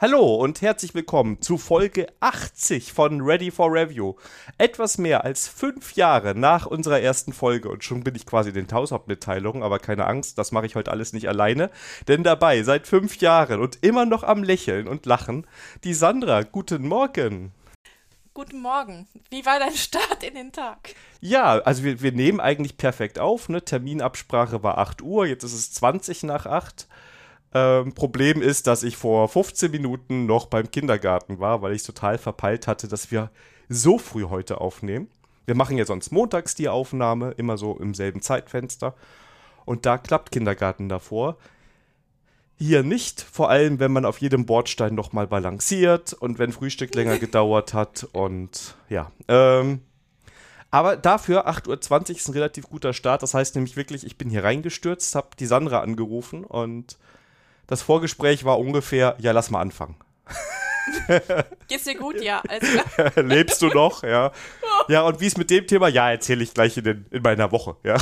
Hallo und herzlich willkommen zu Folge 80 von Ready for Review. Etwas mehr als 5 Jahre nach unserer ersten Folge und schon bin ich quasi in den Taushauptmitteilungen, aber keine Angst, das mache ich heute alles nicht alleine, denn dabei seit 5 Jahren und immer noch am Lächeln und Lachen, die Sandra. Guten Morgen. Guten Morgen. Wie war dein Start in den Tag? Ja, also wir nehmen eigentlich perfekt auf, ne? Terminabsprache war 8 Uhr, jetzt ist es 20 nach 8. Problem ist, dass ich vor 15 Minuten noch beim Kindergarten war, weil ich total verpeilt hatte, dass wir so früh heute aufnehmen. Wir machen ja sonst montags die Aufnahme, immer so im selben Zeitfenster. Und da klappt Kindergarten davor. Hier nicht, vor allem wenn man auf jedem Bordstein nochmal balanciert und wenn Frühstück länger gedauert hat und ja. Aber dafür 8:20 Uhr ist ein relativ guter Start. Das heißt nämlich wirklich, ich bin hier reingestürzt, habe die Sandra angerufen und das Vorgespräch war ungefähr, ja, lass mal anfangen. Geht's dir gut? Ja, alles klar. Lebst du noch? Ja. Ja, und wie es mit dem Thema? Ja, erzähle ich gleich in meiner Woche. Ja.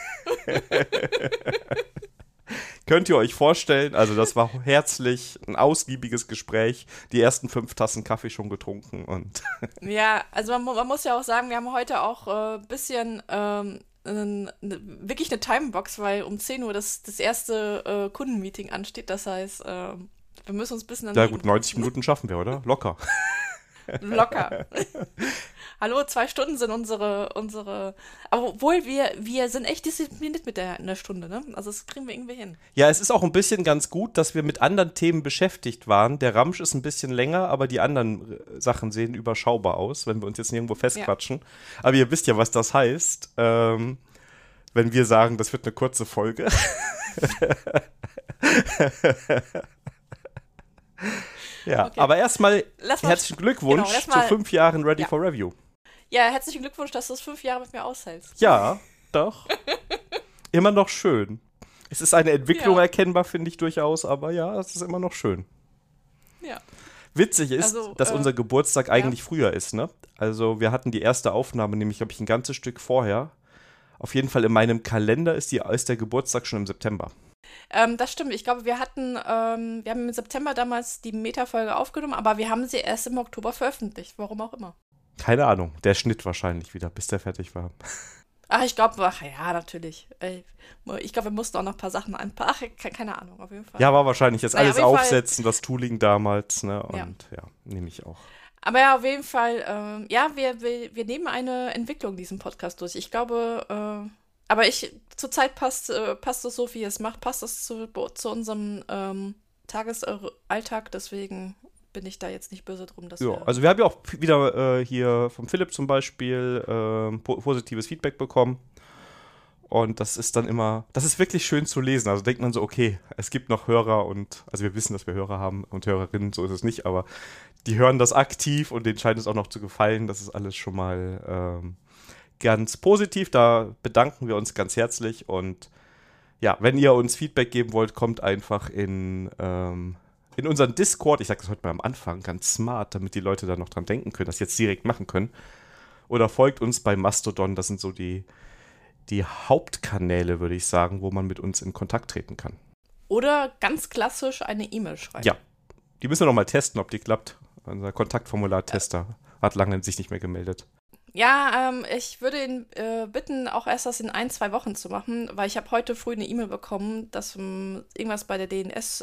Könnt ihr euch vorstellen, also das war herzlich, ein ausgiebiges Gespräch, die ersten 5 Tassen Kaffee schon getrunken und Ja, also man muss ja auch sagen, wir haben heute auch ein bisschen wirklich eine Timebox, weil um 10 Uhr das erste Kundenmeeting ansteht. Das heißt, wir müssen uns ein bisschen an ja gut, 90 Minuten schaffen wir, oder? Locker. Locker. Hallo, 2 Stunden sind unsere. Aber obwohl wir sind echt diszipliniert mit einer Stunde, ne? Also das kriegen wir irgendwie hin. Ja, es ist auch ein bisschen ganz gut, dass wir mit anderen Themen beschäftigt waren. Der Ramsch ist ein bisschen länger, aber die anderen Sachen sehen überschaubar aus, wenn wir uns jetzt nirgendwo festquatschen. Ja. Aber ihr wisst ja, was das heißt, wenn wir sagen, das wird eine kurze Folge. Ja, okay. Aber erstmal herzlichen Glückwunsch zu 5 Jahren Ready for Review. Ja, herzlichen Glückwunsch, dass du es 5 Jahre mit mir aushältst. Ja, doch. Immer noch schön. Es ist eine Entwicklung erkennbar, finde ich durchaus, aber ja, es ist immer noch schön. Ja. Witzig ist, dass unser Geburtstag eigentlich früher ist, ne? Also wir hatten die erste Aufnahme, nämlich, glaube ich, ein ganzes Stück vorher. Auf jeden Fall in meinem Kalender ist der Geburtstag schon im September. Das stimmt. Ich glaube, wir haben im September damals die Meta-Folge aufgenommen, aber wir haben sie erst im Oktober veröffentlicht. Warum auch immer. Keine Ahnung. Der Schnitt wahrscheinlich wieder, bis der fertig war. Ach, ich glaube, ja, natürlich. Ich glaube, wir mussten auch noch ein paar Sachen anpassen. Ach, keine Ahnung, auf jeden Fall. Ja, war wahrscheinlich jetzt alles aufsetzen, das Tooling damals, ne? Und ja, nehme ich auch. Aber ja, auf jeden Fall, wir nehmen eine Entwicklung diesen Podcast durch. Ich glaube, aber zurzeit passt es so, wie es macht, passt es zu unserem Tagesalltag, deswegen bin ich da jetzt nicht böse drum, dass also wir haben ja auch wieder hier vom Philipp zum Beispiel positives Feedback bekommen und das ist dann immer, das ist wirklich schön zu lesen, also denkt man so, okay, es gibt noch Hörer und, also wir wissen, dass wir Hörer haben und Hörerinnen, so ist es nicht, aber die hören das aktiv und denen scheint es auch noch zu gefallen, das ist alles schon mal ganz positiv, da bedanken wir uns ganz herzlich und ja, wenn ihr uns Feedback geben wollt, kommt einfach in unseren Discord, ich sage das heute mal am Anfang, ganz smart, damit die Leute da noch dran denken können, das jetzt direkt machen können, oder folgt uns bei Mastodon, das sind so die Hauptkanäle, würde ich sagen, wo man mit uns in Kontakt treten kann. Oder ganz klassisch eine E-Mail schreiben. Ja, die müssen wir noch mal testen, ob die klappt. Unser Kontaktformular-Tester hat lange sich nicht mehr gemeldet. Ja, ich würde ihn bitten, auch erst das in 1-2 Wochen zu machen, weil ich habe heute früh eine E-Mail bekommen, dass irgendwas bei der DNS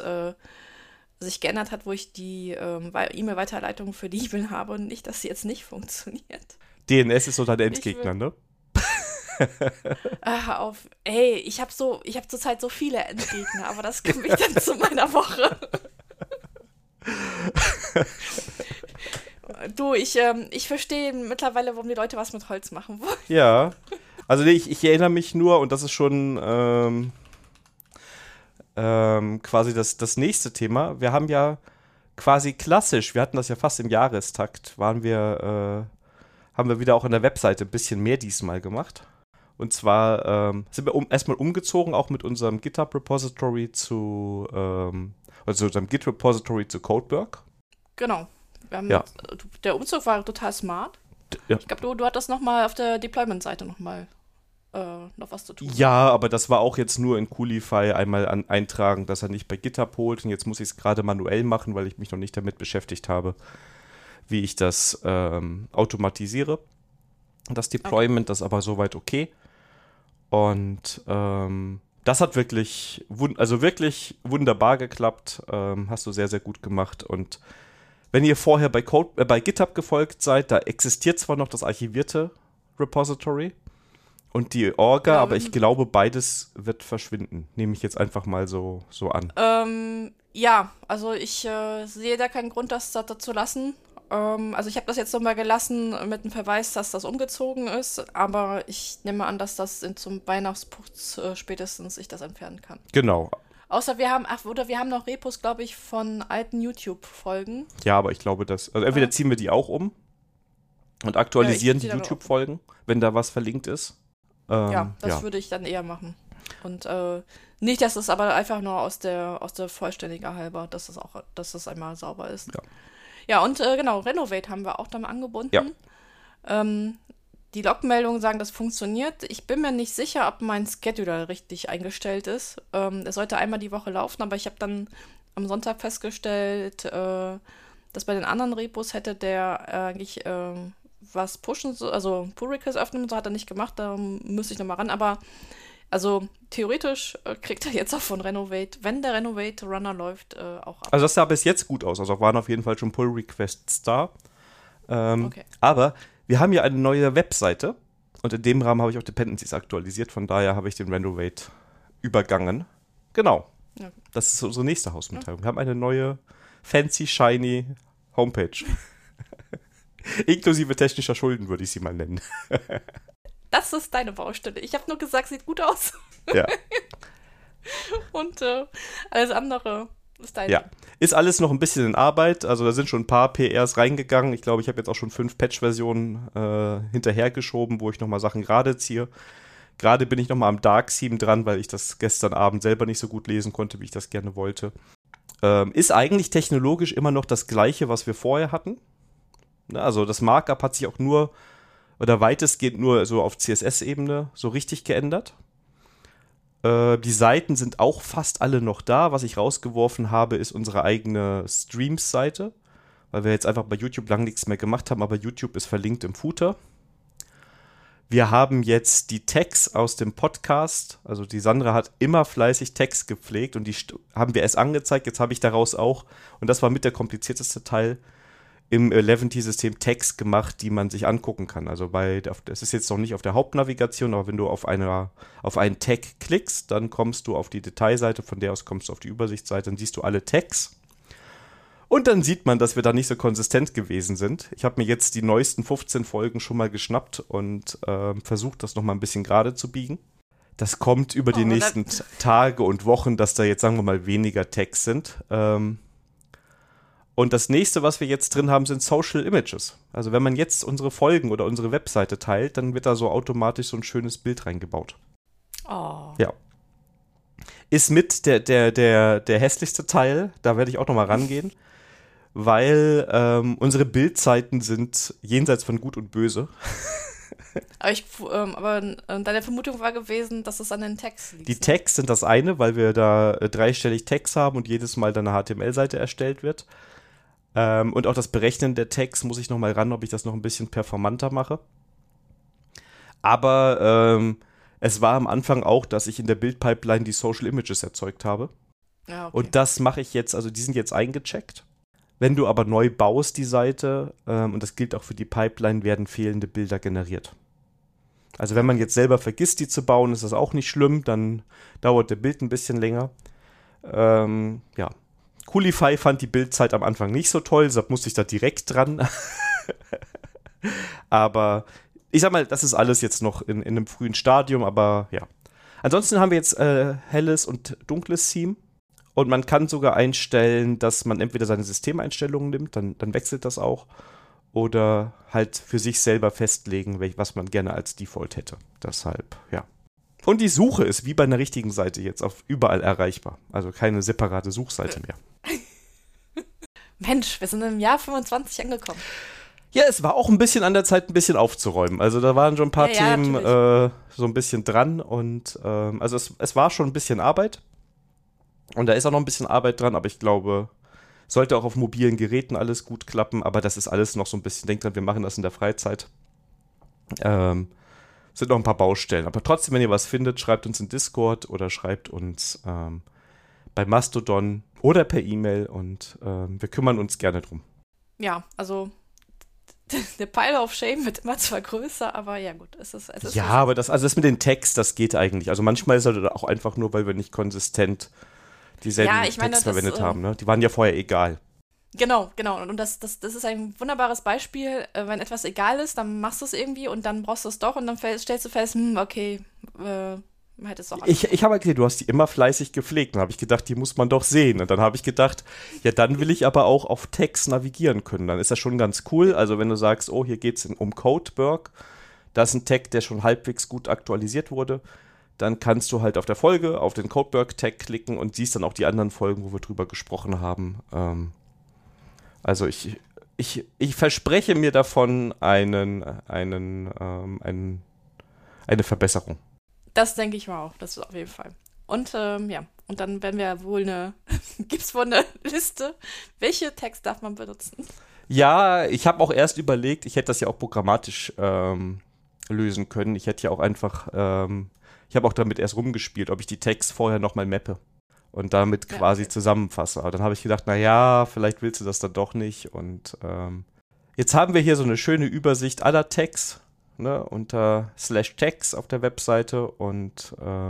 sich geändert hat, wo ich die E-Mail-Weiterleitung für die E-Mail habe und nicht, dass sie jetzt nicht funktioniert. DNS ist so dein Endgegner, ne? Ey, ich habe zurzeit so viele Endgegner, aber das komme ich dann zu meiner Woche. Du, ich verstehe mittlerweile, warum die Leute was mit Holz machen wollen. Ja, also ich erinnere mich nur, und das ist schon quasi das nächste Thema. Wir haben ja quasi klassisch, wir hatten das ja fast im Jahrestakt, haben wir wieder auch an der Webseite ein bisschen mehr diesmal gemacht. Und zwar sind wir erstmal umgezogen, auch mit unserem GitHub-Repository zu unserem Git-Repository zu Codeberg. Genau. Der Umzug war total smart. Ja. Ich glaube, du hattest nochmal auf der Deployment-Seite nochmal noch was zu tun. Ja, aber das war auch jetzt nur in Coolify einmal eintragen, dass er nicht bei GitHub holt. Und jetzt muss ich es gerade manuell machen, weil ich mich noch nicht damit beschäftigt habe, wie ich das automatisiere. Das Deployment, das ist aber soweit okay. Und das hat wirklich, wirklich wunderbar geklappt. Hast du sehr, sehr gut gemacht. Und wenn ihr vorher bei GitHub gefolgt seid, da existiert zwar noch das archivierte Repository und die Orga, aber ich glaube, beides wird verschwinden. Nehme ich jetzt einfach mal so an. Ja, also ich sehe da keinen Grund, das da zu lassen. Also ich habe das jetzt nochmal gelassen mit dem Verweis, dass das umgezogen ist, aber ich nehme an, dass das zum Weihnachtsputz spätestens ich das entfernen kann. Genau. Außer wir haben noch Repos, glaube ich, von alten YouTube-Folgen. Ja, aber ich glaube, also entweder ziehen wir die auch um und aktualisieren die YouTube-Folgen, wenn da was verlinkt ist. Das würde ich dann eher machen. Und nicht, dass es aber einfach nur aus der Vollständigkeit halber, dass das einmal sauber ist. Ja, und genau, Renovate haben wir auch dann angebunden. Ja. Die Logmeldungen sagen, das funktioniert. Ich bin mir nicht sicher, ob mein Scheduler richtig eingestellt ist. Er sollte einmal die Woche laufen, aber ich habe dann am Sonntag festgestellt, dass bei den anderen Repos hätte der eigentlich was pushen, also Pull-Request öffnen und so hat er nicht gemacht, da müsste ich nochmal ran, aber also theoretisch kriegt er jetzt auch von Renovate, wenn der Renovate-Runner läuft, auch ab. Also das sah bis jetzt gut aus, also waren auf jeden Fall schon Pull-Requests da. Okay. Aber wir haben ja eine neue Webseite und in dem Rahmen habe ich auch Dependencies aktualisiert, von daher habe ich den Renovate übergangen. Genau. Ja. Das ist unsere nächste Hausmitteilung. Wir haben eine neue, fancy, shiny Homepage. Inklusive technischer Schulden, würde ich sie mal nennen. Das ist deine Baustelle. Ich habe nur gesagt, sieht gut aus. Ja. Und alles andere ist dein. Ja, ist alles noch ein bisschen in Arbeit. Also da sind schon ein paar PRs reingegangen. Ich glaube, ich habe jetzt auch schon 5 Patch-Versionen hinterhergeschoben, wo ich nochmal Sachen gerade ziehe. Gerade bin ich nochmal am Dark Theme dran, weil ich das gestern Abend selber nicht so gut lesen konnte, wie ich das gerne wollte. Ist eigentlich technologisch immer noch das Gleiche, was wir vorher hatten. Also das Markup hat sich auch nur oder weitestgehend nur so auf CSS-Ebene so richtig geändert. Die Seiten sind auch fast alle noch da. Was ich rausgeworfen habe, ist unsere eigene Streams-Seite, weil wir jetzt einfach bei YouTube lang nichts mehr gemacht haben, aber YouTube ist verlinkt im Footer. Wir haben jetzt die Tags aus dem Podcast, also die Sandra hat immer fleißig Tags gepflegt und die haben wir erst angezeigt, jetzt habe ich daraus auch, und das war mit der komplizierteste Teil, im Eleventy-System Tags gemacht, die man sich angucken kann. Also das ist jetzt noch nicht auf der Hauptnavigation, aber wenn du auf einen Tag klickst, dann kommst du auf die Detailseite, von der aus kommst du auf die Übersichtsseite, dann siehst du alle Tags. Und dann sieht man, dass wir da nicht so konsistent gewesen sind. Ich habe mir jetzt die neuesten 15 Folgen schon mal geschnappt und versucht, das nochmal ein bisschen gerade zu biegen. Das kommt über die nächsten Tage und Wochen, dass da jetzt, sagen wir mal, weniger Tags sind. Und das nächste, was wir jetzt drin haben, sind Social Images. Also wenn man jetzt unsere Folgen oder unsere Webseite teilt, dann wird da so automatisch so ein schönes Bild reingebaut. Oh. Ja. Ist mit der hässlichste Teil, da werde ich auch nochmal rangehen, weil unsere Bildzeiten sind jenseits von Gut und Böse. Aber deine Vermutung war gewesen, dass es an den Tags liegt. Die Tags sind das eine, weil wir da dreistellig Tags haben und jedes Mal dann eine HTML-Seite erstellt wird. Und auch das Berechnen der Tags muss ich nochmal ran, ob ich das noch ein bisschen performanter mache. Aber es war am Anfang auch, dass ich in der Bildpipeline die Social Images erzeugt habe. Ja, okay. Und das mache ich jetzt, also die sind jetzt eingecheckt. Wenn du aber neu baust die Seite, und das gilt auch für die Pipeline, werden fehlende Bilder generiert. Also wenn man jetzt selber vergisst, die zu bauen, ist das auch nicht schlimm, dann dauert der Bild ein bisschen länger. Ja. Coolify fand die Bildzeit am Anfang nicht so toll, deshalb musste ich da direkt dran. Aber ich sag mal, das ist alles jetzt noch in einem frühen Stadium, aber ja. Ansonsten haben wir jetzt helles und dunkles Theme. Und man kann sogar einstellen, dass man entweder seine Systemeinstellungen nimmt, dann wechselt das auch. Oder halt für sich selber festlegen, was man gerne als Default hätte. Deshalb, ja. Und die Suche ist wie bei einer richtigen Seite jetzt auf überall erreichbar. Also keine separate Suchseite mehr. Mensch, wir sind im Jahr 25 angekommen. Ja, es war auch ein bisschen an der Zeit, ein bisschen aufzuräumen. Also da waren schon ein paar Themen so ein bisschen dran und also es war schon ein bisschen Arbeit und da ist auch noch ein bisschen Arbeit dran, aber ich glaube, sollte auch auf mobilen Geräten alles gut klappen, aber das ist alles noch so ein bisschen, denkt dran, wir machen das in der Freizeit. Sind noch ein paar Baustellen, aber trotzdem, wenn ihr was findet, schreibt uns in Discord oder schreibt uns bei Mastodon oder per E-Mail und wir kümmern uns gerne drum. Ja, also der Pile of Shame wird immer zwar größer, aber ja gut, es ist ja, so. aber das mit den Tags, das geht eigentlich. Also manchmal ist es auch einfach nur, weil wir nicht konsistent dieselben Tags verwendet haben. Ne? Die waren ja vorher egal. Genau. Und das ist ein wunderbares Beispiel. Wenn etwas egal ist, dann machst du es irgendwie und dann brauchst du es doch und dann stellst du fest, okay, man hätte es doch Ich habe halt gesehen, du hast die immer fleißig gepflegt. Dann habe ich gedacht, die muss man doch sehen. Und dann habe ich gedacht, ja, dann will ich aber auch auf Tags navigieren können. Dann ist das schon ganz cool. Also wenn du sagst, oh, hier geht es um Codeberg, das ist ein Tag, der schon halbwegs gut aktualisiert wurde, dann kannst du halt auf der Folge auf den Codeberg-Tag klicken und siehst dann auch die anderen Folgen, wo wir drüber gesprochen haben. Also ich verspreche mir davon eine Verbesserung. Das denke ich mal auch, das ist auf jeden Fall. Und ja, und dann werden wir wohl gibt's wohl eine Liste, welche Tags darf man benutzen? Ja, ich habe auch erst überlegt, ich hätte das ja auch programmatisch lösen können. Ich hätte ja auch einfach, ich habe auch damit erst rumgespielt, ob ich die Tags vorher nochmal mappe und damit quasi zusammenfasse. Aber dann habe ich gedacht, naja, vielleicht willst du das dann doch nicht. Und jetzt haben wir hier so eine schöne Übersicht aller Tags, ne, unter /tags auf der Webseite und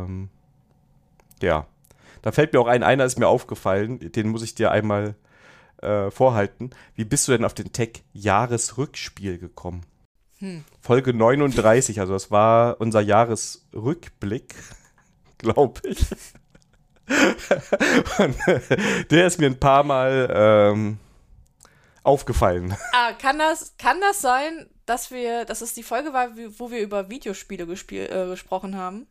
ja, da fällt mir auch einer ist mir aufgefallen, den muss ich dir einmal vorhalten. Wie bist du denn auf den Tag Jahresrückspiel gekommen? Folge 39, also das war unser Jahresrückblick, glaube ich. Und der ist mir ein paar Mal aufgefallen. Kann das sein, dass es die Folge war, wo wir über Videospiele gesprochen haben?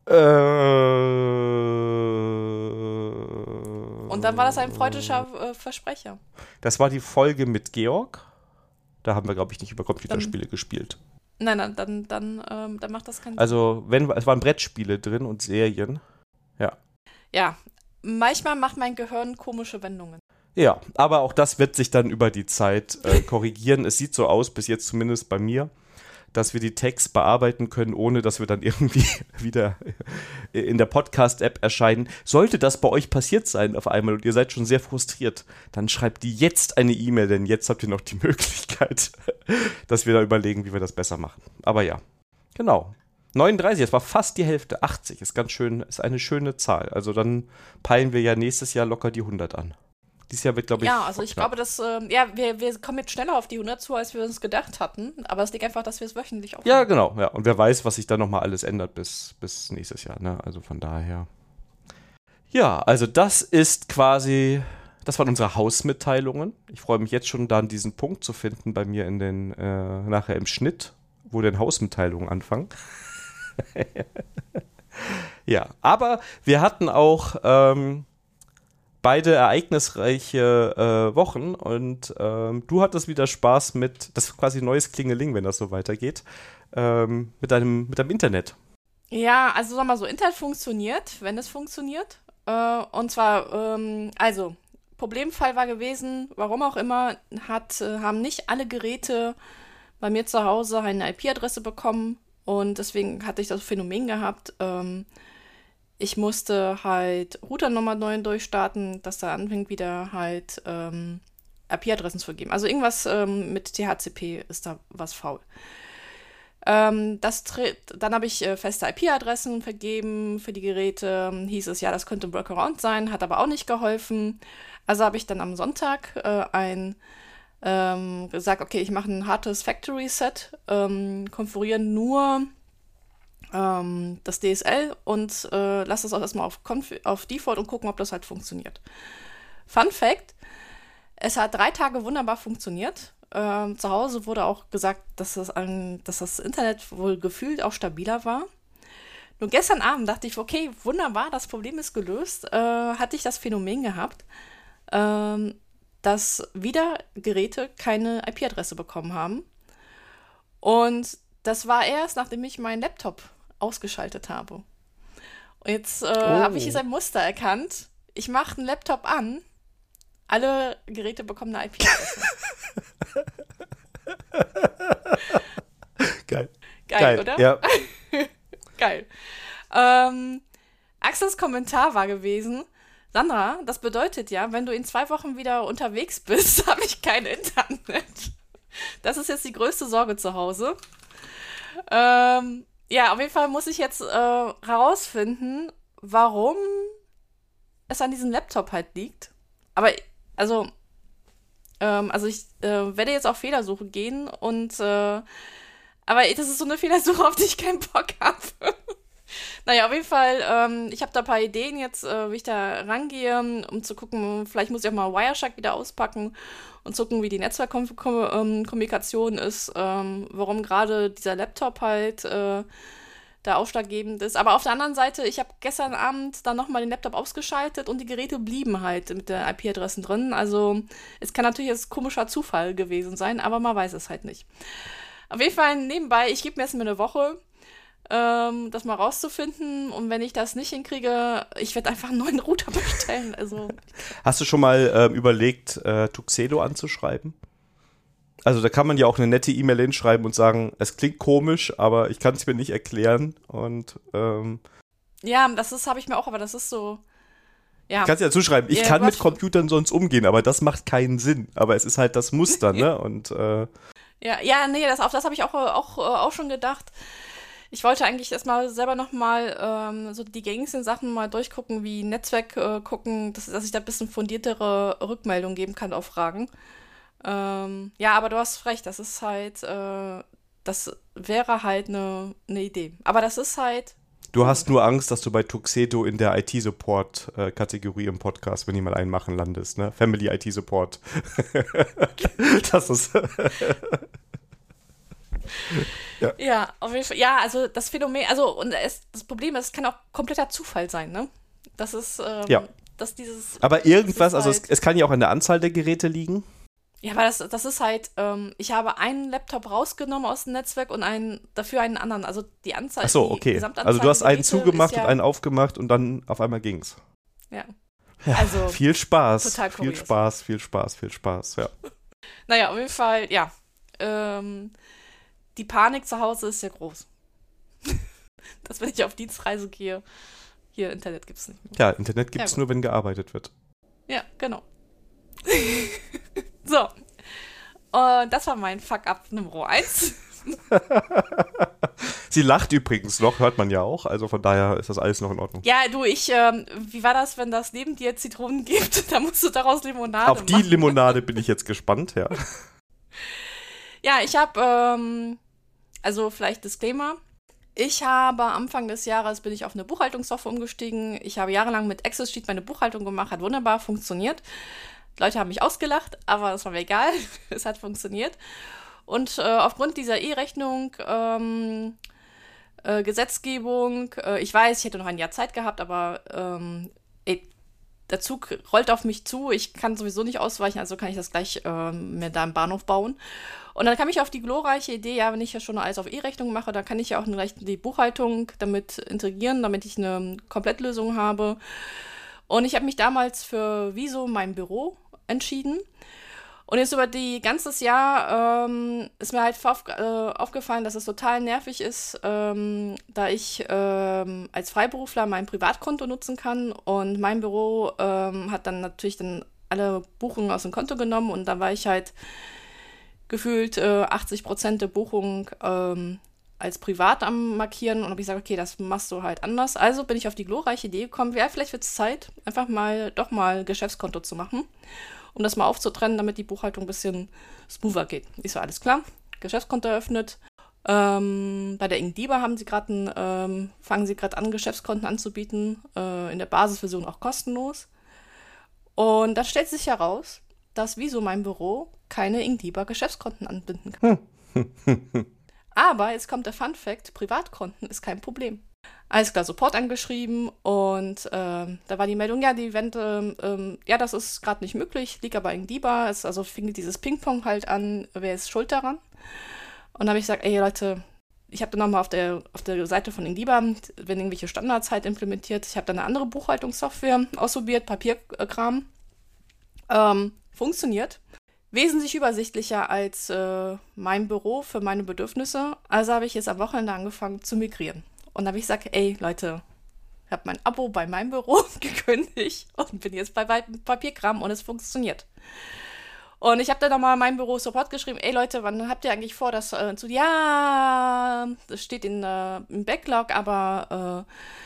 Und dann war das ein freudscher Versprecher. Das war die Folge mit Georg. Da haben wir, glaube ich, nicht über Computerspiele gespielt. Nein, dann macht das keinen Sinn. Also, es waren Brettspiele drin und Serien. Ja. Ja, manchmal macht mein Gehirn komische Wendungen. Ja, aber auch das wird sich dann über die Zeit korrigieren. Es sieht so aus, bis jetzt zumindest bei mir, dass wir die Tags bearbeiten können, ohne dass wir dann irgendwie wieder in der Podcast-App erscheinen. Sollte das bei euch passiert sein auf einmal und ihr seid schon sehr frustriert, dann schreibt die jetzt eine E-Mail, denn jetzt habt ihr noch die Möglichkeit, dass wir da überlegen, wie wir das besser machen. Aber ja, genau. 39, das war fast die Hälfte. 80 ist ganz schön, ist eine schöne Zahl. Also dann peilen wir ja nächstes Jahr locker die 100 an. Dieses Jahr wird, glaube ich... Ja, also ich glaube, dass, wir kommen jetzt schneller auf die 100 zu, als wir uns gedacht hatten. Aber es liegt einfach, dass wir es wöchentlich aufnehmen. Ja, genau. Ja. Und wer weiß, was sich dann nochmal alles ändert bis nächstes Jahr. Ne? Also von daher... Ja, also das waren unsere Hausmitteilungen. Ich freue mich jetzt schon, dann diesen Punkt zu finden bei mir nachher im Schnitt, wo denn Hausmitteilungen anfangen. Ja, aber wir hatten auch... beide ereignisreiche Wochen und du hattest wieder Spaß mit, das ist quasi neues Klingeling, wenn das so weitergeht, mit deinem Internet. Ja, also sag mal so, Internet funktioniert, wenn es funktioniert. Und zwar, also, Problemfall war gewesen, warum auch immer, haben nicht alle Geräte bei mir zu Hause eine IP-Adresse bekommen und deswegen hatte ich das Phänomen gehabt, ich musste halt Routernummer neu durchstarten, dass da anfängt wieder halt IP-Adressen zu vergeben. Also irgendwas mit THCP ist da was faul. Dann habe ich feste IP-Adressen vergeben für die Geräte. Hieß es, ja, das könnte ein Workaround sein, hat aber auch nicht geholfen. Also habe ich dann am Sonntag gesagt, okay, ich mache ein hartes Factory-Set, konfiguriere nur das DSL und lasse es auch erstmal auf Default und gucken, ob das halt funktioniert. Fun Fact, es hat 3 Tage wunderbar funktioniert. Zu Hause wurde auch gesagt, dass das Internet wohl gefühlt auch stabiler war. Nur gestern Abend dachte ich, okay, wunderbar, das Problem ist gelöst. Hatte ich das Phänomen gehabt, dass wieder Geräte keine IP-Adresse bekommen haben. Und das war erst, nachdem ich meinen Laptop ausgeschaltet habe. Und jetzt habe ich hier sein Muster erkannt. Ich mache den Laptop an. Alle Geräte bekommen eine IP-Adresse. Geil, oder? Ja. Geil. Axels Kommentar war gewesen: Sandra, das bedeutet ja, wenn du in 2 Wochen wieder unterwegs bist, habe ich kein Internet. Das ist jetzt die größte Sorge zu Hause. Ja, auf jeden Fall muss ich jetzt herausfinden, warum es an diesem Laptop halt liegt. Aber, also ich werde jetzt auf Fehlersuche gehen und, aber das ist so eine Fehlersuche, auf die ich keinen Bock habe. Naja, auf jeden Fall, ich habe da ein paar Ideen jetzt, wie ich da rangehe, um zu gucken, vielleicht muss ich auch mal Wireshark wieder auspacken und gucken, wie die Netzwerkkommunikation ist, warum gerade dieser Laptop halt da ausschlaggebend ist. Aber auf der anderen Seite, ich habe gestern Abend dann nochmal den Laptop ausgeschaltet und die Geräte blieben halt mit der IP-Adressen drin. Also es kann natürlich jetzt komischer Zufall gewesen sein, aber man weiß es halt nicht. Auf jeden Fall nebenbei, ich gebe mir jetzt mal eine Woche, das mal rauszufinden. Und wenn ich das nicht hinkriege, ich werde einfach einen neuen Router bestellen. Also. Hast du schon mal überlegt, Tuxedo anzuschreiben? Also da kann man ja auch eine nette E-Mail hinschreiben und sagen, es klingt komisch, aber ich kann es mir nicht erklären. Und ja, habe ich mir auch, aber das ist so. Ja. Du kannst ja zuschreiben, ich kann mit Computern sonst umgehen, aber das macht keinen Sinn. Aber es ist halt das Muster, ne? Und nee, auf das habe ich auch schon gedacht. Ich wollte eigentlich erstmal selber nochmal so die gängigsten Sachen mal durchgucken, wie Netzwerk gucken, dass ich da ein bisschen fundiertere Rückmeldungen geben kann auf Fragen. Ja, aber du hast recht, das ist halt, das wäre halt eine Idee. Aber das ist halt. Du hast nur Angst, dass du bei Tuxedo in der IT-Support-Kategorie im Podcast, wenn die mal einen machen, landest, ne? Family IT-Support. Das ist. Ja. Ja, auf jeden Fall. Ja, also das Phänomen, das Problem ist, es kann auch kompletter Zufall sein, ne? Das ist, dass dieses. Aber irgendwas, halt, also es kann ja auch an der Anzahl der Geräte liegen. Ja, aber das ist halt, ich habe einen Laptop rausgenommen aus dem Netzwerk und dafür einen anderen. Also die Anzahl. Ach so, okay. Also du hast einen zugemacht und einen aufgemacht und dann auf einmal ging's. Ja. Ja, also viel Spaß. Total viel Spaß, ja. Naja, auf jeden Fall, ja. Die Panik zu Hause ist ja groß. Dass, wenn ich auf Dienstreise gehe, hier Internet gibt's nicht mehr. Ja, Internet gibt's nur, wenn gearbeitet wird. Ja, genau. So. Und das war mein Fuck-up Nummer 1. Sie lacht übrigens noch, hört man ja auch. Also von daher ist das alles noch in Ordnung. Ja, du, wie war das, wenn das neben dir Zitronen gibt? Da musst du daraus Limonade machen. Auf die Limonade bin ich jetzt gespannt, ja. Ja, ich habe, also vielleicht Disclaimer. Ich habe Anfang des Jahres bin ich auf eine Buchhaltungssoftware umgestiegen. Ich habe jahrelang mit Excel-Sheet meine Buchhaltung gemacht, hat wunderbar funktioniert. Die Leute haben mich ausgelacht, aber das war mir egal. Es hat funktioniert. Und aufgrund dieser E-Rechnung, Gesetzgebung, ich weiß, ich hätte noch ein Jahr Zeit gehabt, aber der Zug rollt auf mich zu. Ich kann sowieso nicht ausweichen, also kann ich das gleich mir da im Bahnhof bauen. Und dann kam ich auf die glorreiche Idee, ja, wenn ich ja schon alles auf E-Rechnung mache, dann kann ich ja auch die Buchhaltung damit integrieren, damit ich eine Komplettlösung habe. Und ich habe mich damals für Wieso mein Büro entschieden. Und jetzt über die ganzes Jahr ist mir halt aufgefallen, dass es total nervig ist, da ich als Freiberufler mein Privatkonto nutzen kann. Und mein Büro hat dann natürlich alle Buchungen aus dem Konto genommen. Und da war ich halt gefühlt 80% der Buchungen als privat am Markieren. Und habe ich gesagt, okay, das machst du halt anders. Also bin ich auf die glorreiche Idee gekommen, ja, vielleicht wird es Zeit, einfach doch mal Geschäftskonto zu machen, um das mal aufzutrennen, damit die Buchhaltung ein bisschen smoother geht. Ich so, alles klar, Geschäftskonto eröffnet. Bei der Ingdiba fangen sie gerade an, Geschäftskonten anzubieten, in der Basisversion auch kostenlos. Und dann stellt sich heraus, dass Wieso mein Büro keine Ingdiba Geschäftskonten anbinden kann. Aber jetzt kommt der Fun-Fact, Privatkonten ist kein Problem. Alles klar, Support angeschrieben und da war die Meldung, ja, die Event, ja, das ist gerade nicht möglich, liegt aber in Diba. Also fing dieses Ping-Pong halt an, wer ist schuld daran? Und dann habe ich gesagt, ey Leute, ich habe dann nochmal auf der Seite von Ingdiba, wenn irgendwelche Standards halt implementiert, ich habe dann eine andere Buchhaltungssoftware ausprobiert, Papierkram, funktioniert. Wesentlich übersichtlicher als mein Büro für meine Bedürfnisse. Also habe ich jetzt am Wochenende angefangen zu migrieren. Und dann habe ich gesagt, ey Leute, ich habe mein Abo bei meinem Büro gekündigt und bin jetzt bei Papierkram und es funktioniert. Und ich habe dann nochmal meinem Büro Support geschrieben, ey Leute, wann habt ihr eigentlich vor, das ja, das steht im Backlog, aber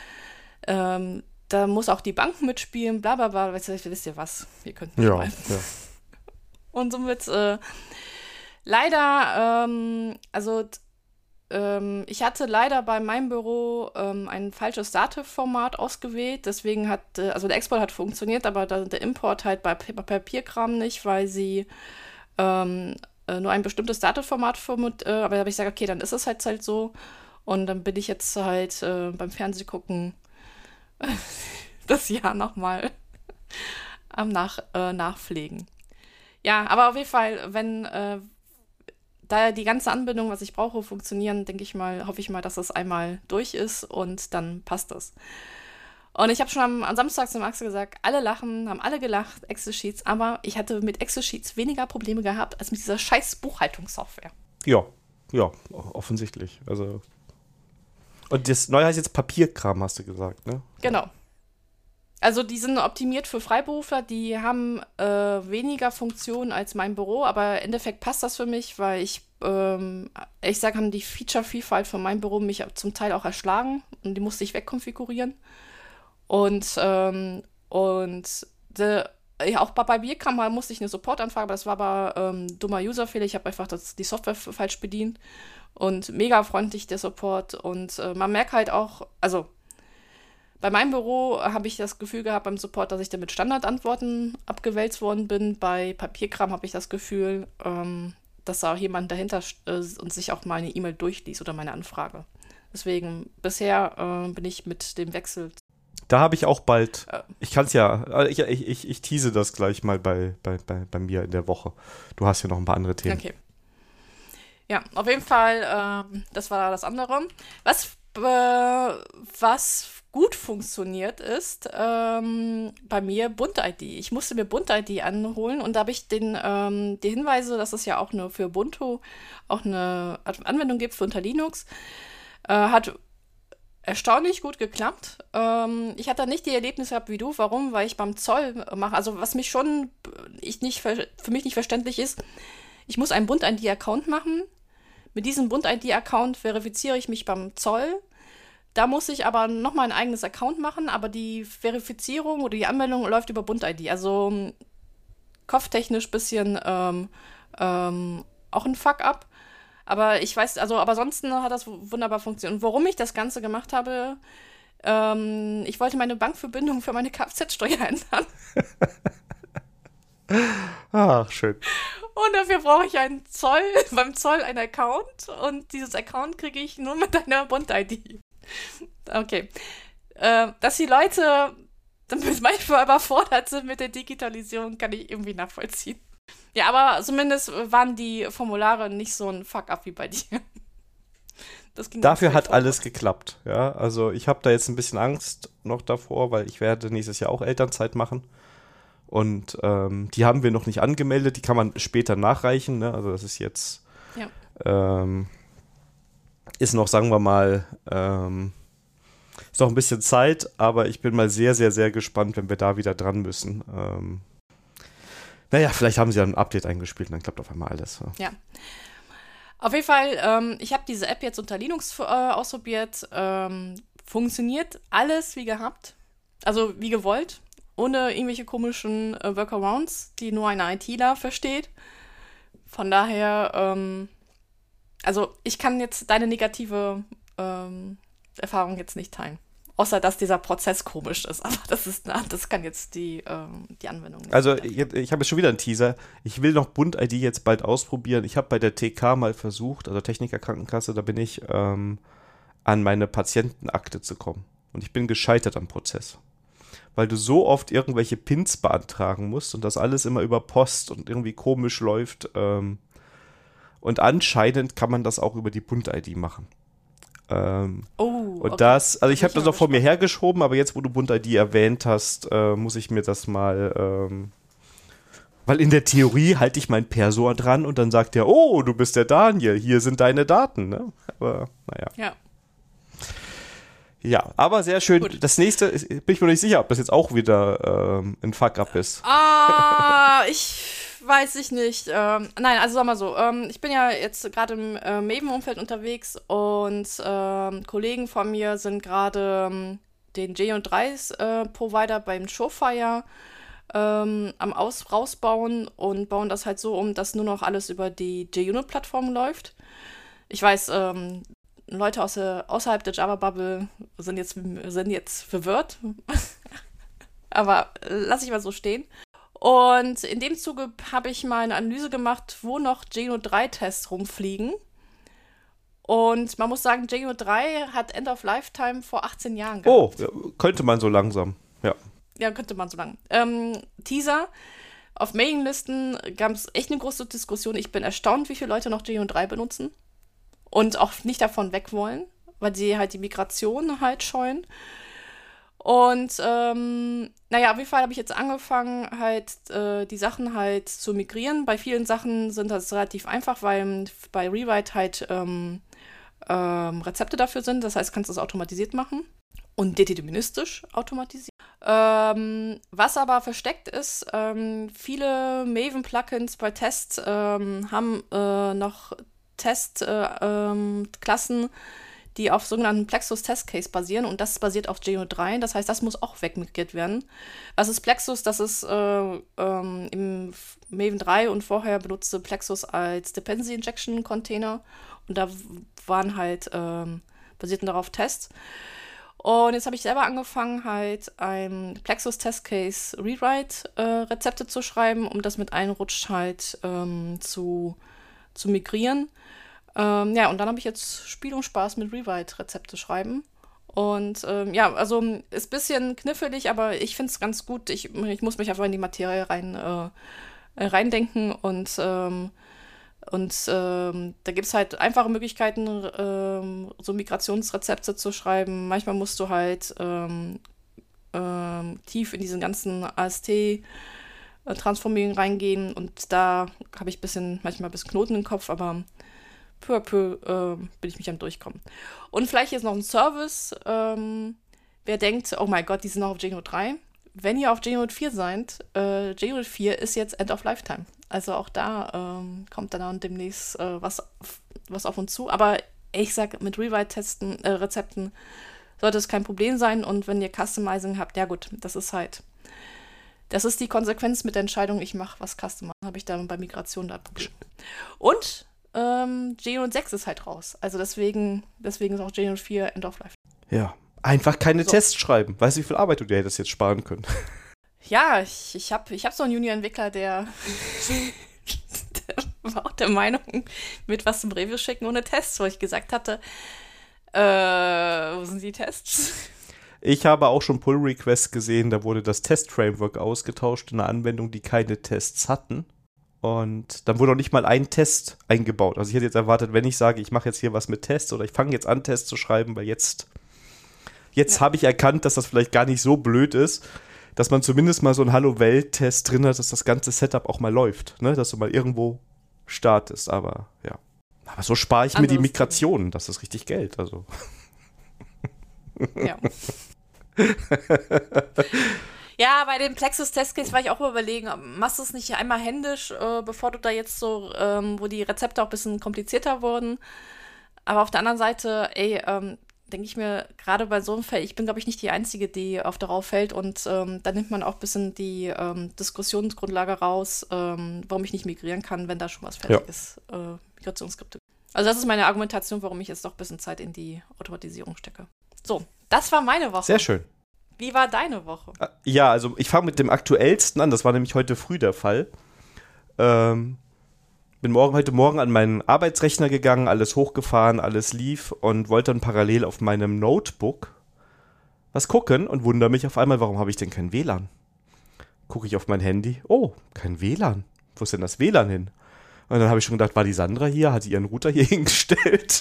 da muss auch die Bank mitspielen, bla bla bla, wisst ihr was, ihr könnt mich mal. Ja. Und somit leider, ich hatte leider bei meinem Büro ein falsches Dativ-Format ausgewählt, deswegen also der Export hat funktioniert, aber der Import halt bei Papierkram nicht, weil sie nur ein bestimmtes Dativ-Format aber da habe ich gesagt, okay, dann ist es halt so und dann bin ich jetzt halt beim Fernsehgucken das Jahr nochmal am Nachpflegen. Ja, aber auf jeden Fall, wenn da die ganze Anbindung, was ich brauche, funktionieren, hoffe ich mal, dass das einmal durch ist und dann passt das. Und ich habe schon am Samstag zum Axel gesagt, alle lachen, haben alle gelacht, Excel-Sheets, aber ich hatte mit Excel-Sheets weniger Probleme gehabt als mit dieser scheiß Buchhaltungssoftware. Ja, offensichtlich. Also und das Neue heißt jetzt Papierkram, hast du gesagt, ne? Genau. Also die sind optimiert für Freiberufler, die haben weniger Funktionen als mein Büro, aber im Endeffekt passt das für mich, weil ich sage, haben die Feature-Vielfalt von meinem Büro mich zum Teil auch erschlagen und die musste ich wegkonfigurieren. Und auch bei Papierkram musste ich eine Support-Anfrage, aber das war aber dummer User-Fehler, ich habe einfach die Software falsch bedient und mega freundlich der Support und man merkt halt auch, also bei meinem Büro habe ich das Gefühl gehabt beim Support, dass ich da mit Standardantworten abgewälzt worden bin. Bei Papierkram habe ich das Gefühl, dass da auch jemand dahinter und sich auch meine E-Mail durchliest oder meine Anfrage. Deswegen, bisher bin ich mit dem Wechsel. Da habe ich auch bald, ich kann es ja, ich tease das gleich mal bei mir in der Woche. Du hast ja noch ein paar andere Themen. Okay. Ja, auf jeden Fall, das war das andere. Was gut funktioniert ist bei mir Bund-ID. Ich musste mir Bund-ID anholen und da habe ich die Hinweise, dass es ja auch für Ubuntu auch eine Anwendung gibt für unter Linux. Hat erstaunlich gut geklappt. Ich hatte nicht die Erlebnisse gehabt wie du. Warum? Weil ich beim Zoll mache. Also was mich schon für mich nicht verständlich ist, ich muss einen Bund-ID-Account machen. Mit diesem Bund-ID-Account verifiziere ich mich beim Zoll. Da muss ich aber nochmal ein eigenes Account machen, aber die Verifizierung oder die Anmeldung läuft über Bund-ID. Also kopftechnisch ein bisschen auch ein Fuck-up. Aber ich weiß, aber ansonsten hat das wunderbar funktioniert. Und warum ich das Ganze gemacht habe, ich wollte meine Bankverbindung für meine Kfz-Steuer ändern. Ach, schön. Und dafür brauche ich beim Zoll einen Account und dieses Account kriege ich nur mit einer Bund-ID. Okay. Dass die Leute manchmal überfordert sind mit der Digitalisierung, kann ich irgendwie nachvollziehen. Ja, aber zumindest waren die Formulare nicht so ein Fuck-up wie bei dir. Dafür hat alles geklappt, ja. Also ich habe da jetzt ein bisschen Angst noch davor, weil ich werde nächstes Jahr auch Elternzeit machen. Und die haben wir noch nicht angemeldet, die kann man später nachreichen, ne? Also das ist jetzt ist noch, sagen wir mal, ist noch ein bisschen Zeit, aber ich bin mal sehr, sehr, sehr gespannt, wenn wir da wieder dran müssen. Naja, vielleicht haben sie ja ein Update eingespielt und dann klappt auf einmal alles. Ja. Auf jeden Fall, ich habe diese App jetzt unter Linux ausprobiert. Funktioniert alles wie gehabt, also wie gewollt, ohne irgendwelche komischen Workarounds, die nur ein ITler versteht. Von daher, also ich kann jetzt deine negative Erfahrung jetzt nicht teilen. Außer, dass dieser Prozess komisch ist. Aber das kann jetzt die Anwendung nicht. Also ich habe jetzt schon wieder einen Teaser. Ich will noch Bund-ID jetzt bald ausprobieren. Ich habe bei der TK mal versucht, also Techniker Krankenkasse, da bin ich an meine Patientenakte zu kommen. Und ich bin gescheitert am Prozess. Weil du so oft irgendwelche Pins beantragen musst und das alles immer über Post und irgendwie komisch läuft. Und anscheinend kann man das auch über die Bund-ID machen. Und okay. Also ich habe das auch vor mir hergeschoben, aber jetzt, wo du Bund-ID erwähnt hast, muss ich mir das mal, weil in der Theorie halte ich mein Perso dran und dann sagt er, oh, du bist der Daniel, hier sind deine Daten, ne? Aber, naja. Ja. Ja, aber sehr schön. Gut. Das nächste, bin ich mir nicht sicher, ob das jetzt auch wieder ein Fuck-up ist. Weiß ich nicht. Nein, also sag mal so, ich bin ja jetzt gerade im Maven-Umfeld unterwegs und Kollegen von mir sind gerade den J&3-Provider beim Showfire am rausbauen und bauen das halt so um, dass nur noch alles über die JUnit-Plattform läuft. Ich weiß, Leute außerhalb der Java-Bubble sind jetzt verwirrt. Aber lass ich mal so stehen. Und in dem Zuge habe ich mal eine Analyse gemacht, wo noch JUnit-3-Tests rumfliegen. Und man muss sagen, JUnit-3 hat End of Lifetime vor 18 Jahren gehabt. Oh, ja, könnte man so langsam, ja. Ja, könnte man so lang. Teaser. Auf Mailinglisten gab es echt eine große Diskussion. Ich bin erstaunt, wie viele Leute noch JUnit-3 benutzen. Und auch nicht davon weg wollen, weil sie halt die Migration halt scheuen. Und naja, auf jeden Fall habe ich jetzt angefangen, halt die Sachen halt zu migrieren. Bei vielen Sachen sind das relativ einfach, weil bei Rewrite halt Rezepte dafür sind. Das heißt, kannst du das automatisiert machen und deterministisch automatisieren. Was aber versteckt ist, viele Maven-Plugins bei Tests haben noch Testklassen, die auf sogenannten Plexus Test Case basieren und das basiert auf JUnit-3. Das heißt, das muss auch wegmigriert werden. Was ist Plexus? Das ist im Maven 3 und vorher benutzte Plexus als Dependency Injection Container und da waren halt basierten darauf Tests. Und jetzt habe ich selber angefangen, halt ein Plexus Test Case Rewrite Rezepte zu schreiben, um das mit einem Rutsch halt zu migrieren. Ja, und dann habe ich jetzt Spiel und Spaß mit Rewrite-Rezepte schreiben. Und ja, also ist ein bisschen knifflig, aber ich finde es ganz gut. Ich muss mich einfach in die Materie reindenken und da gibt es halt einfache Möglichkeiten, so Migrationsrezepte zu schreiben. Manchmal musst du halt tief in diesen ganzen AST-Transformierungen reingehen und da habe ich manchmal ein bisschen Knoten im Kopf, aber peu à peu bin ich mich am Durchkommen. Und vielleicht jetzt noch ein Service. Wer denkt, oh mein Gott, die sind noch auf JUnit-3. Wenn ihr auf JUnit 4 seid, JUnit 4 ist jetzt End of Lifetime. Also auch da kommt dann demnächst was auf uns zu. Aber ich sag, mit Rewrite-Rezepten sollte es kein Problem sein. Und wenn ihr Customizing habt, ja gut, das ist die Konsequenz mit der Entscheidung, ich mache was Customize. Habe ich dann bei Migration da Probleme. Und JUnit 6 ist halt raus. Also deswegen ist auch JUnit 4 End of Life. Ja, einfach keine Tests schreiben. Weißt du, wie viel Arbeit du dir hättest jetzt sparen können? Ja, ich hab so einen Junior-Entwickler, der war auch der Meinung, mit was zum Review schicken ohne Tests, wo ich gesagt hatte, wo sind die Tests? Ich habe auch schon Pull-Requests gesehen, da wurde das Test-Framework ausgetauscht in einer Anwendung, die keine Tests hatten. Und dann wurde auch nicht mal ein Test eingebaut. Also ich hätte jetzt erwartet, wenn ich sage, ich mache jetzt hier was mit Tests oder ich fange jetzt an, Tests zu schreiben, weil jetzt habe ich erkannt, dass das vielleicht gar nicht so blöd ist, dass man zumindest mal so einen Hallo-Welt-Test drin hat, dass das ganze Setup auch mal läuft, ne? Dass du mal irgendwo startest, aber ja. Aber so spare ich mir die Migrationen, das ist richtig Geld, also. Ja. Ja, bei dem Plexus Testcase war ich auch überlegen, machst du es nicht einmal händisch, bevor du da jetzt so, wo die Rezepte auch ein bisschen komplizierter wurden. Aber auf der anderen Seite, denke ich mir, gerade bei so einem Fall, ich bin, glaube ich, nicht die Einzige, die darauf fällt und da nimmt man auch ein bisschen die Diskussionsgrundlage raus, warum ich nicht migrieren kann, wenn da schon was fertig ist, Migrationsskripte. Also das ist meine Argumentation, warum ich jetzt doch ein bisschen Zeit in die Automatisierung stecke. So, das war meine Woche. Sehr schön. Wie war deine Woche? Ja, also ich fange mit dem aktuellsten an, das war nämlich heute früh der Fall. Bin heute Morgen an meinen Arbeitsrechner gegangen, alles hochgefahren, alles lief und wollte dann parallel auf meinem Notebook was gucken und wundere mich auf einmal, warum habe ich denn kein WLAN? Gucke ich auf mein Handy, oh, kein WLAN. Wo ist denn das WLAN hin? Und dann habe ich schon gedacht, war die Sandra hier? Hat die ihren Router hier hingestellt?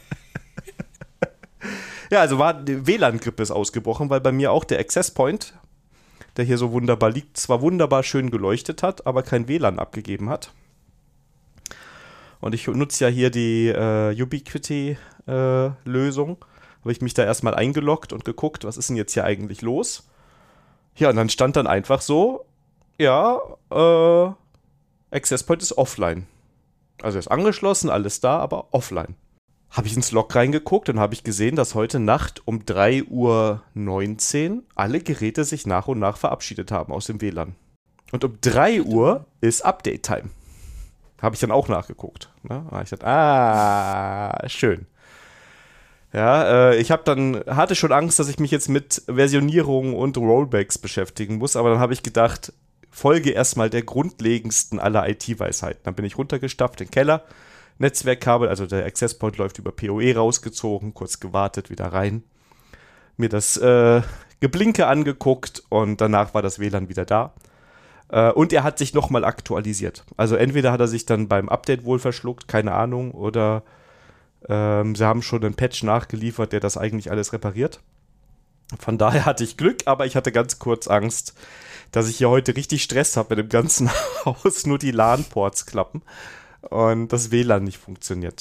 Ja, also die WLAN-Grippe ist ausgebrochen, weil bei mir auch der Access Point, der hier so wunderbar liegt, zwar wunderbar schön geleuchtet hat, aber kein WLAN abgegeben hat. Und ich nutze ja hier die Ubiquiti-Lösung. Habe ich mich da erstmal eingeloggt und geguckt, was ist denn jetzt hier eigentlich los? Ja, und dann stand dann einfach so, ja, Access Point ist offline. Also er ist angeschlossen, alles da, aber offline. Habe ich ins Log reingeguckt und habe ich gesehen, dass heute Nacht um 3:19 Uhr alle Geräte sich nach und nach verabschiedet haben aus dem WLAN. Und um 3 Uhr ist Update-Time. Habe ich dann auch nachgeguckt. Ne? Ich dachte, schön. Ja, ich hatte schon Angst, dass ich mich jetzt mit Versionierung und Rollbacks beschäftigen muss, aber dann habe ich gedacht, folge erstmal der grundlegendsten aller IT-Weisheiten. Dann bin ich runtergestapft in den Keller, Netzwerkkabel, also der Access Point läuft über PoE rausgezogen, kurz gewartet, wieder rein, mir das Geblinke angeguckt und danach war das WLAN wieder da. Und er hat sich nochmal aktualisiert. Also entweder hat er sich dann beim Update wohl verschluckt, keine Ahnung, oder sie haben schon einen Patch nachgeliefert, der das eigentlich alles repariert. Von daher hatte ich Glück, aber ich hatte ganz kurz Angst, dass ich hier heute richtig Stress habe, wenn im ganzen Haus nur die LAN-Ports klappen und das WLAN nicht funktioniert.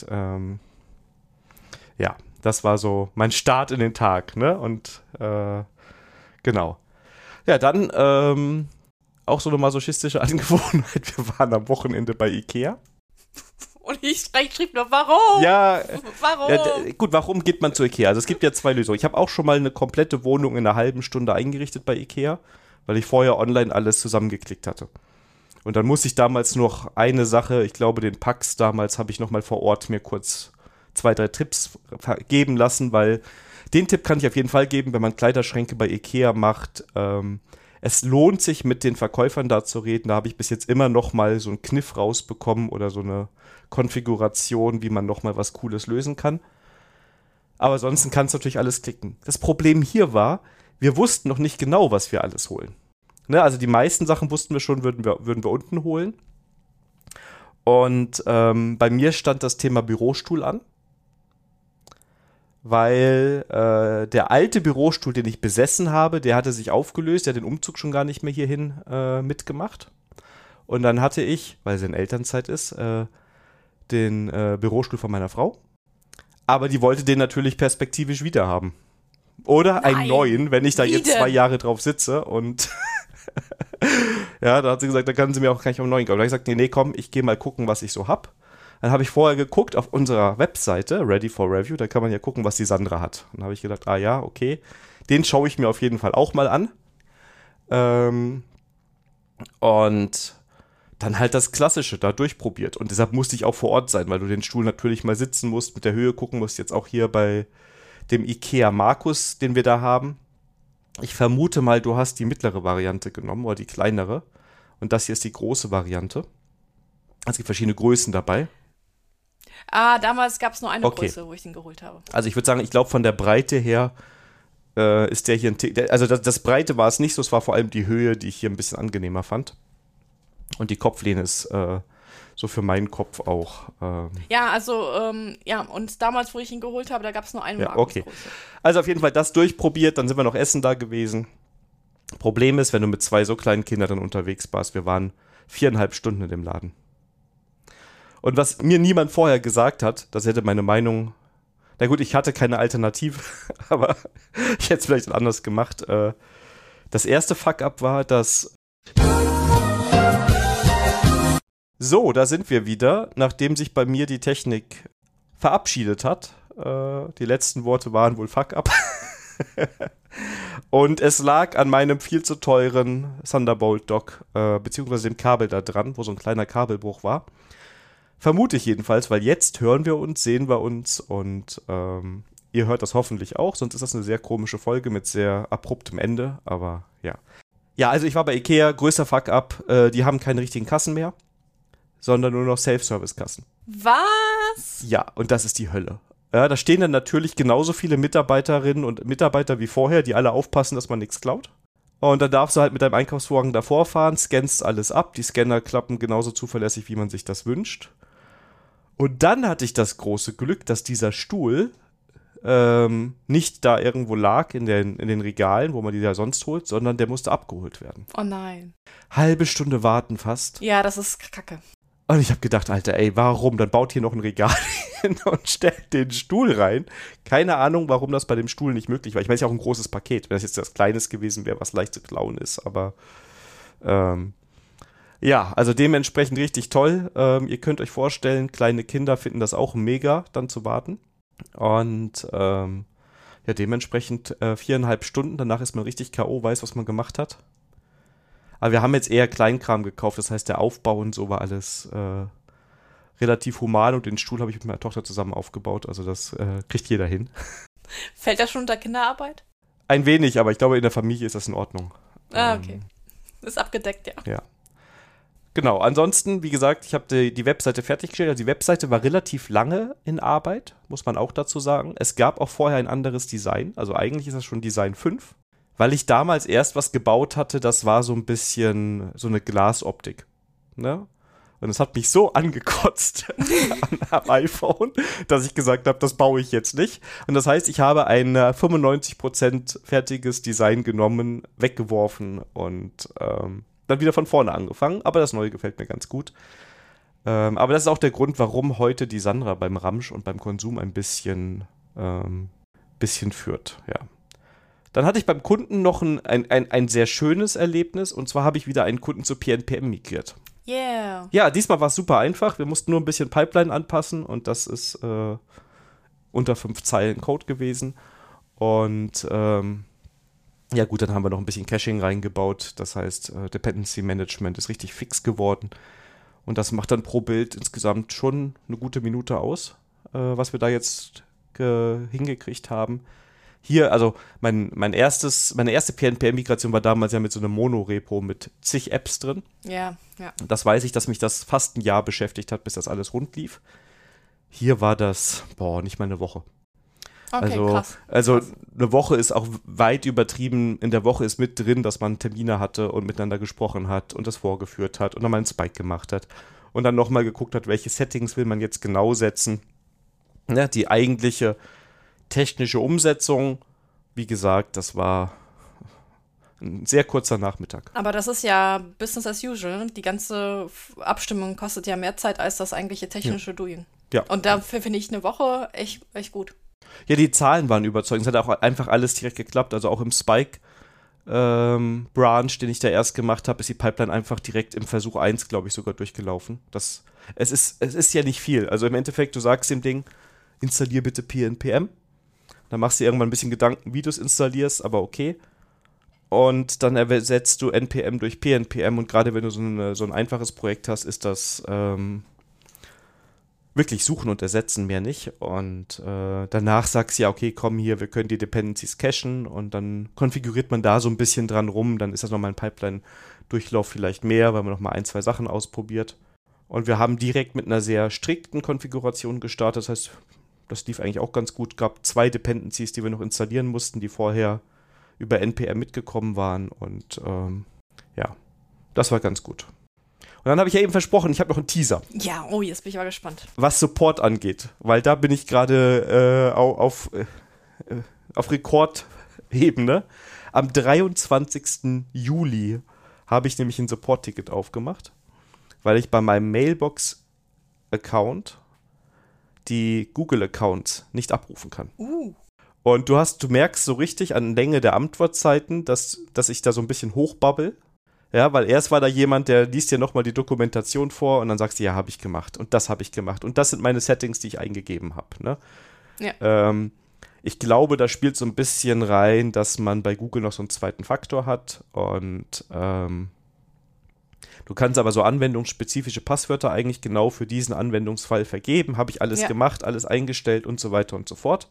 Ja, das war so mein Start in den Tag, ne? Und genau. Ja, dann auch so eine masochistische Angewohnheit. Wir waren am Wochenende bei Ikea. Und ich schrieb nur, warum? Ja, warum? Ja, gut, warum geht man zu Ikea? Also es gibt ja zwei Lösungen. Ich habe auch schon mal eine komplette Wohnung in einer halben Stunde eingerichtet bei Ikea, weil ich vorher online alles zusammengeklickt hatte. Und dann musste ich damals noch eine Sache, ich glaube den Pax damals, habe ich noch mal vor Ort mir kurz 2, 3 Tipps geben lassen, weil den Tipp kann ich auf jeden Fall geben, wenn man Kleiderschränke bei Ikea macht. Es lohnt sich, mit den Verkäufern da zu reden. Da habe ich bis jetzt immer noch mal so einen Kniff rausbekommen oder so eine Konfiguration, wie man noch mal was Cooles lösen kann. Aber ansonsten kannst du natürlich alles klicken. Das Problem hier war, wir wussten noch nicht genau, was wir alles holen. Ne, also die meisten Sachen wussten wir schon, würden wir unten holen. Und bei mir stand das Thema Bürostuhl an. Weil der alte Bürostuhl, den ich besessen habe, der hatte sich aufgelöst, der hat den Umzug schon gar nicht mehr hierhin mitgemacht. Und dann hatte ich, weil sie in Elternzeit ist, den Bürostuhl von meiner Frau. Aber die wollte den natürlich perspektivisch wieder haben. Oder einen neuen, wenn ich da jetzt 2 Jahre drauf sitze. Und ja, da hat sie gesagt, da kann sie mir auch gleich einen neuen kaufen. Da habe ich gesagt, nee, komm, ich gehe mal gucken, was ich so hab. Dann habe ich vorher geguckt auf unserer Webseite, Ready for Review, da kann man ja gucken, was die Sandra hat. Dann habe ich gedacht, ja, okay, den schaue ich mir auf jeden Fall auch mal an. Und dann halt das Klassische da durchprobiert. Und deshalb musste ich auch vor Ort sein, weil du den Stuhl natürlich mal sitzen musst, mit der Höhe gucken musst. Jetzt auch hier bei dem Ikea Markus, den wir da haben. Ich vermute mal, du hast die mittlere Variante genommen oder die kleinere. Und das hier ist die große Variante. Es gibt verschiedene Größen dabei. Damals gab es nur eine Größe, wo ich den geholt habe. Also ich würde sagen, ich glaube von der Breite her ist der hier ein Tick. Also das Breite war es nicht so, es war vor allem die Höhe, die ich hier ein bisschen angenehmer fand. Und die Kopflehne ist so für meinen Kopf auch. Ja, also, und damals, wo ich ihn geholt habe, da gab es nur eine okay. Also auf jeden Fall das durchprobiert, dann sind wir noch essen da gewesen. Problem ist, wenn du mit 2 so kleinen Kindern dann unterwegs warst, wir waren 4,5 Stunden in dem Laden. Und was mir niemand vorher gesagt hat, das hätte meine Meinung, na gut, ich hatte keine Alternative, aber ich hätte es vielleicht anders gemacht. Das erste Fuck-up war, dass so, da sind wir wieder, nachdem sich bei mir die Technik verabschiedet hat. Die letzten Worte waren wohl Fuck-up. Und es lag an meinem viel zu teuren Thunderbolt-Dock, beziehungsweise dem Kabel da dran, wo so ein kleiner Kabelbruch war. Vermute ich jedenfalls, weil jetzt hören wir uns, sehen wir uns und ihr hört das hoffentlich auch, sonst ist das eine sehr komische Folge mit sehr abruptem Ende, aber ja. Ja, also ich war bei Ikea, größter Fuck-up, die haben keine richtigen Kassen mehr. sondern nur noch Self-Service-Kassen. Was? Ja, und das ist die Hölle. Ja, da stehen dann natürlich genauso viele Mitarbeiterinnen und Mitarbeiter wie vorher, die alle aufpassen, dass man nichts klaut. Und dann darfst du halt mit deinem Einkaufswagen davor fahren, scannst alles ab. Die Scanner klappen genauso zuverlässig, wie man sich das wünscht. Und dann hatte ich das große Glück, dass dieser Stuhl nicht da irgendwo lag in den Regalen, wo man die ja sonst holt, sondern der musste abgeholt werden. Oh nein. Halbe Stunde warten fast. Ja, das ist kacke. Und ich habe gedacht, Alter, ey, warum? Dann baut hier noch ein Regal hin und stellt den Stuhl rein. Keine Ahnung, warum das bei dem Stuhl nicht möglich war. Ich meine, es ist ja auch ein großes Paket. Wenn das jetzt das Kleines gewesen wäre, was leicht zu klauen ist. Aber ja, also dementsprechend richtig toll. Ihr könnt euch vorstellen, kleine Kinder finden das auch mega, dann zu warten. Und ja, dementsprechend 4,5 Stunden. Danach ist man richtig K.O., weiß, was man gemacht hat. Aber wir haben jetzt eher Kleinkram gekauft. Das heißt, der Aufbau und so war alles relativ human. Und den Stuhl habe ich mit meiner Tochter zusammen aufgebaut. Also das kriegt jeder hin. Fällt das schon unter Kinderarbeit? Ein wenig, aber ich glaube, in der Familie ist das in Ordnung. Ah, okay. Ist abgedeckt, ja. Ja. Genau, ansonsten, wie gesagt, ich habe die Webseite fertiggestellt. Also die Webseite war relativ lange in Arbeit, muss man auch dazu sagen. Es gab auch vorher ein anderes Design. Also eigentlich ist das schon Design 5. Weil ich damals erst was gebaut hatte, das war so ein bisschen so eine Glasoptik. Ne? Und es hat mich so angekotzt am iPhone, dass ich gesagt habe, das baue ich jetzt nicht. Und das heißt, ich habe ein 95% fertiges Design genommen, weggeworfen und dann wieder von vorne angefangen. Aber das Neue gefällt mir ganz gut. Aber das ist auch der Grund, warum heute die Sandra beim Ramsch und beim Konsum ein bisschen führt. Ja. Dann hatte ich beim Kunden noch ein sehr schönes Erlebnis. Und zwar habe ich wieder einen Kunden zu PNPM migriert. Yeah. Ja, diesmal war es super einfach. Wir mussten nur ein bisschen Pipeline anpassen. Und das ist unter 5 Zeilen Code gewesen. Und ja gut, dann haben wir noch ein bisschen Caching reingebaut. Das heißt, Dependency Management ist richtig fix geworden. Und das macht dann pro Bild insgesamt schon eine gute Minute aus, was wir da jetzt hingekriegt haben. Hier, also meine erste PNPM-Migration war damals ja mit so einem Mono-Repo mit zig Apps drin. Ja, ja. Das weiß ich, dass mich das fast ein Jahr beschäftigt hat, bis das alles rund lief. Hier war das, nicht mal eine Woche. Okay, krass. Also eine Woche ist auch weit übertrieben. In der Woche ist mit drin, dass man Termine hatte und miteinander gesprochen hat und das vorgeführt hat und dann mal einen Spike gemacht hat und dann nochmal geguckt hat, welche Settings will man jetzt genau setzen. Ja, die eigentliche technische Umsetzung, wie gesagt, das war ein sehr kurzer Nachmittag. Aber das ist ja Business as usual. Die ganze Abstimmung kostet ja mehr Zeit als das eigentliche technische Doing. Ja. Und dafür finde ich eine Woche echt gut. Ja, die Zahlen waren überzeugend. Es hat auch einfach alles direkt geklappt. Also auch im Spike Branch, den ich da erst gemacht habe, ist die Pipeline einfach direkt im Versuch 1, glaube ich, sogar durchgelaufen. Es ist ja nicht viel. Also im Endeffekt, du sagst dem Ding, installier bitte PNPM. Dann machst du dir irgendwann ein bisschen Gedanken, wie du es installierst, aber okay. Und dann ersetzt du NPM durch PNPM und gerade wenn du so ein einfaches Projekt hast, ist das wirklich suchen und ersetzen, mehr nicht. Und danach sagst du ja, okay, komm hier, wir können die Dependencies cachen und dann konfiguriert man da so ein bisschen dran rum. Dann ist das nochmal ein Pipeline-Durchlauf vielleicht mehr, weil man nochmal 1, 2 Sachen ausprobiert. Und wir haben direkt mit einer sehr strikten Konfiguration gestartet. Das heißt, das lief eigentlich auch ganz gut. Gab 2 Dependencies, die wir noch installieren mussten, die vorher über NPM mitgekommen waren. Und ja, das war ganz gut. Und dann habe ich ja eben versprochen, ich habe noch einen Teaser. Ja, jetzt bin ich mal gespannt. Was Support angeht. Weil da bin ich gerade auf Rekordebene. Am 23. Juli habe ich nämlich ein Support-Ticket aufgemacht, weil ich bei meinem Mailbox-Account die Google-Accounts nicht abrufen kann. Und du merkst so richtig an Länge der Antwortzeiten, dass ich da so ein bisschen hochbabbel. Ja, weil erst war da jemand, der liest dir nochmal die Dokumentation vor und dann sagst du, ja, habe ich gemacht und das habe ich gemacht. Und das sind meine Settings, die ich eingegeben habe. Ne? Ja. Ich glaube, da spielt so ein bisschen rein, dass man bei Google noch so einen zweiten Faktor hat und du kannst aber so anwendungsspezifische Passwörter eigentlich genau für diesen Anwendungsfall vergeben. Habe ich alles gemacht, alles eingestellt und so weiter und so fort.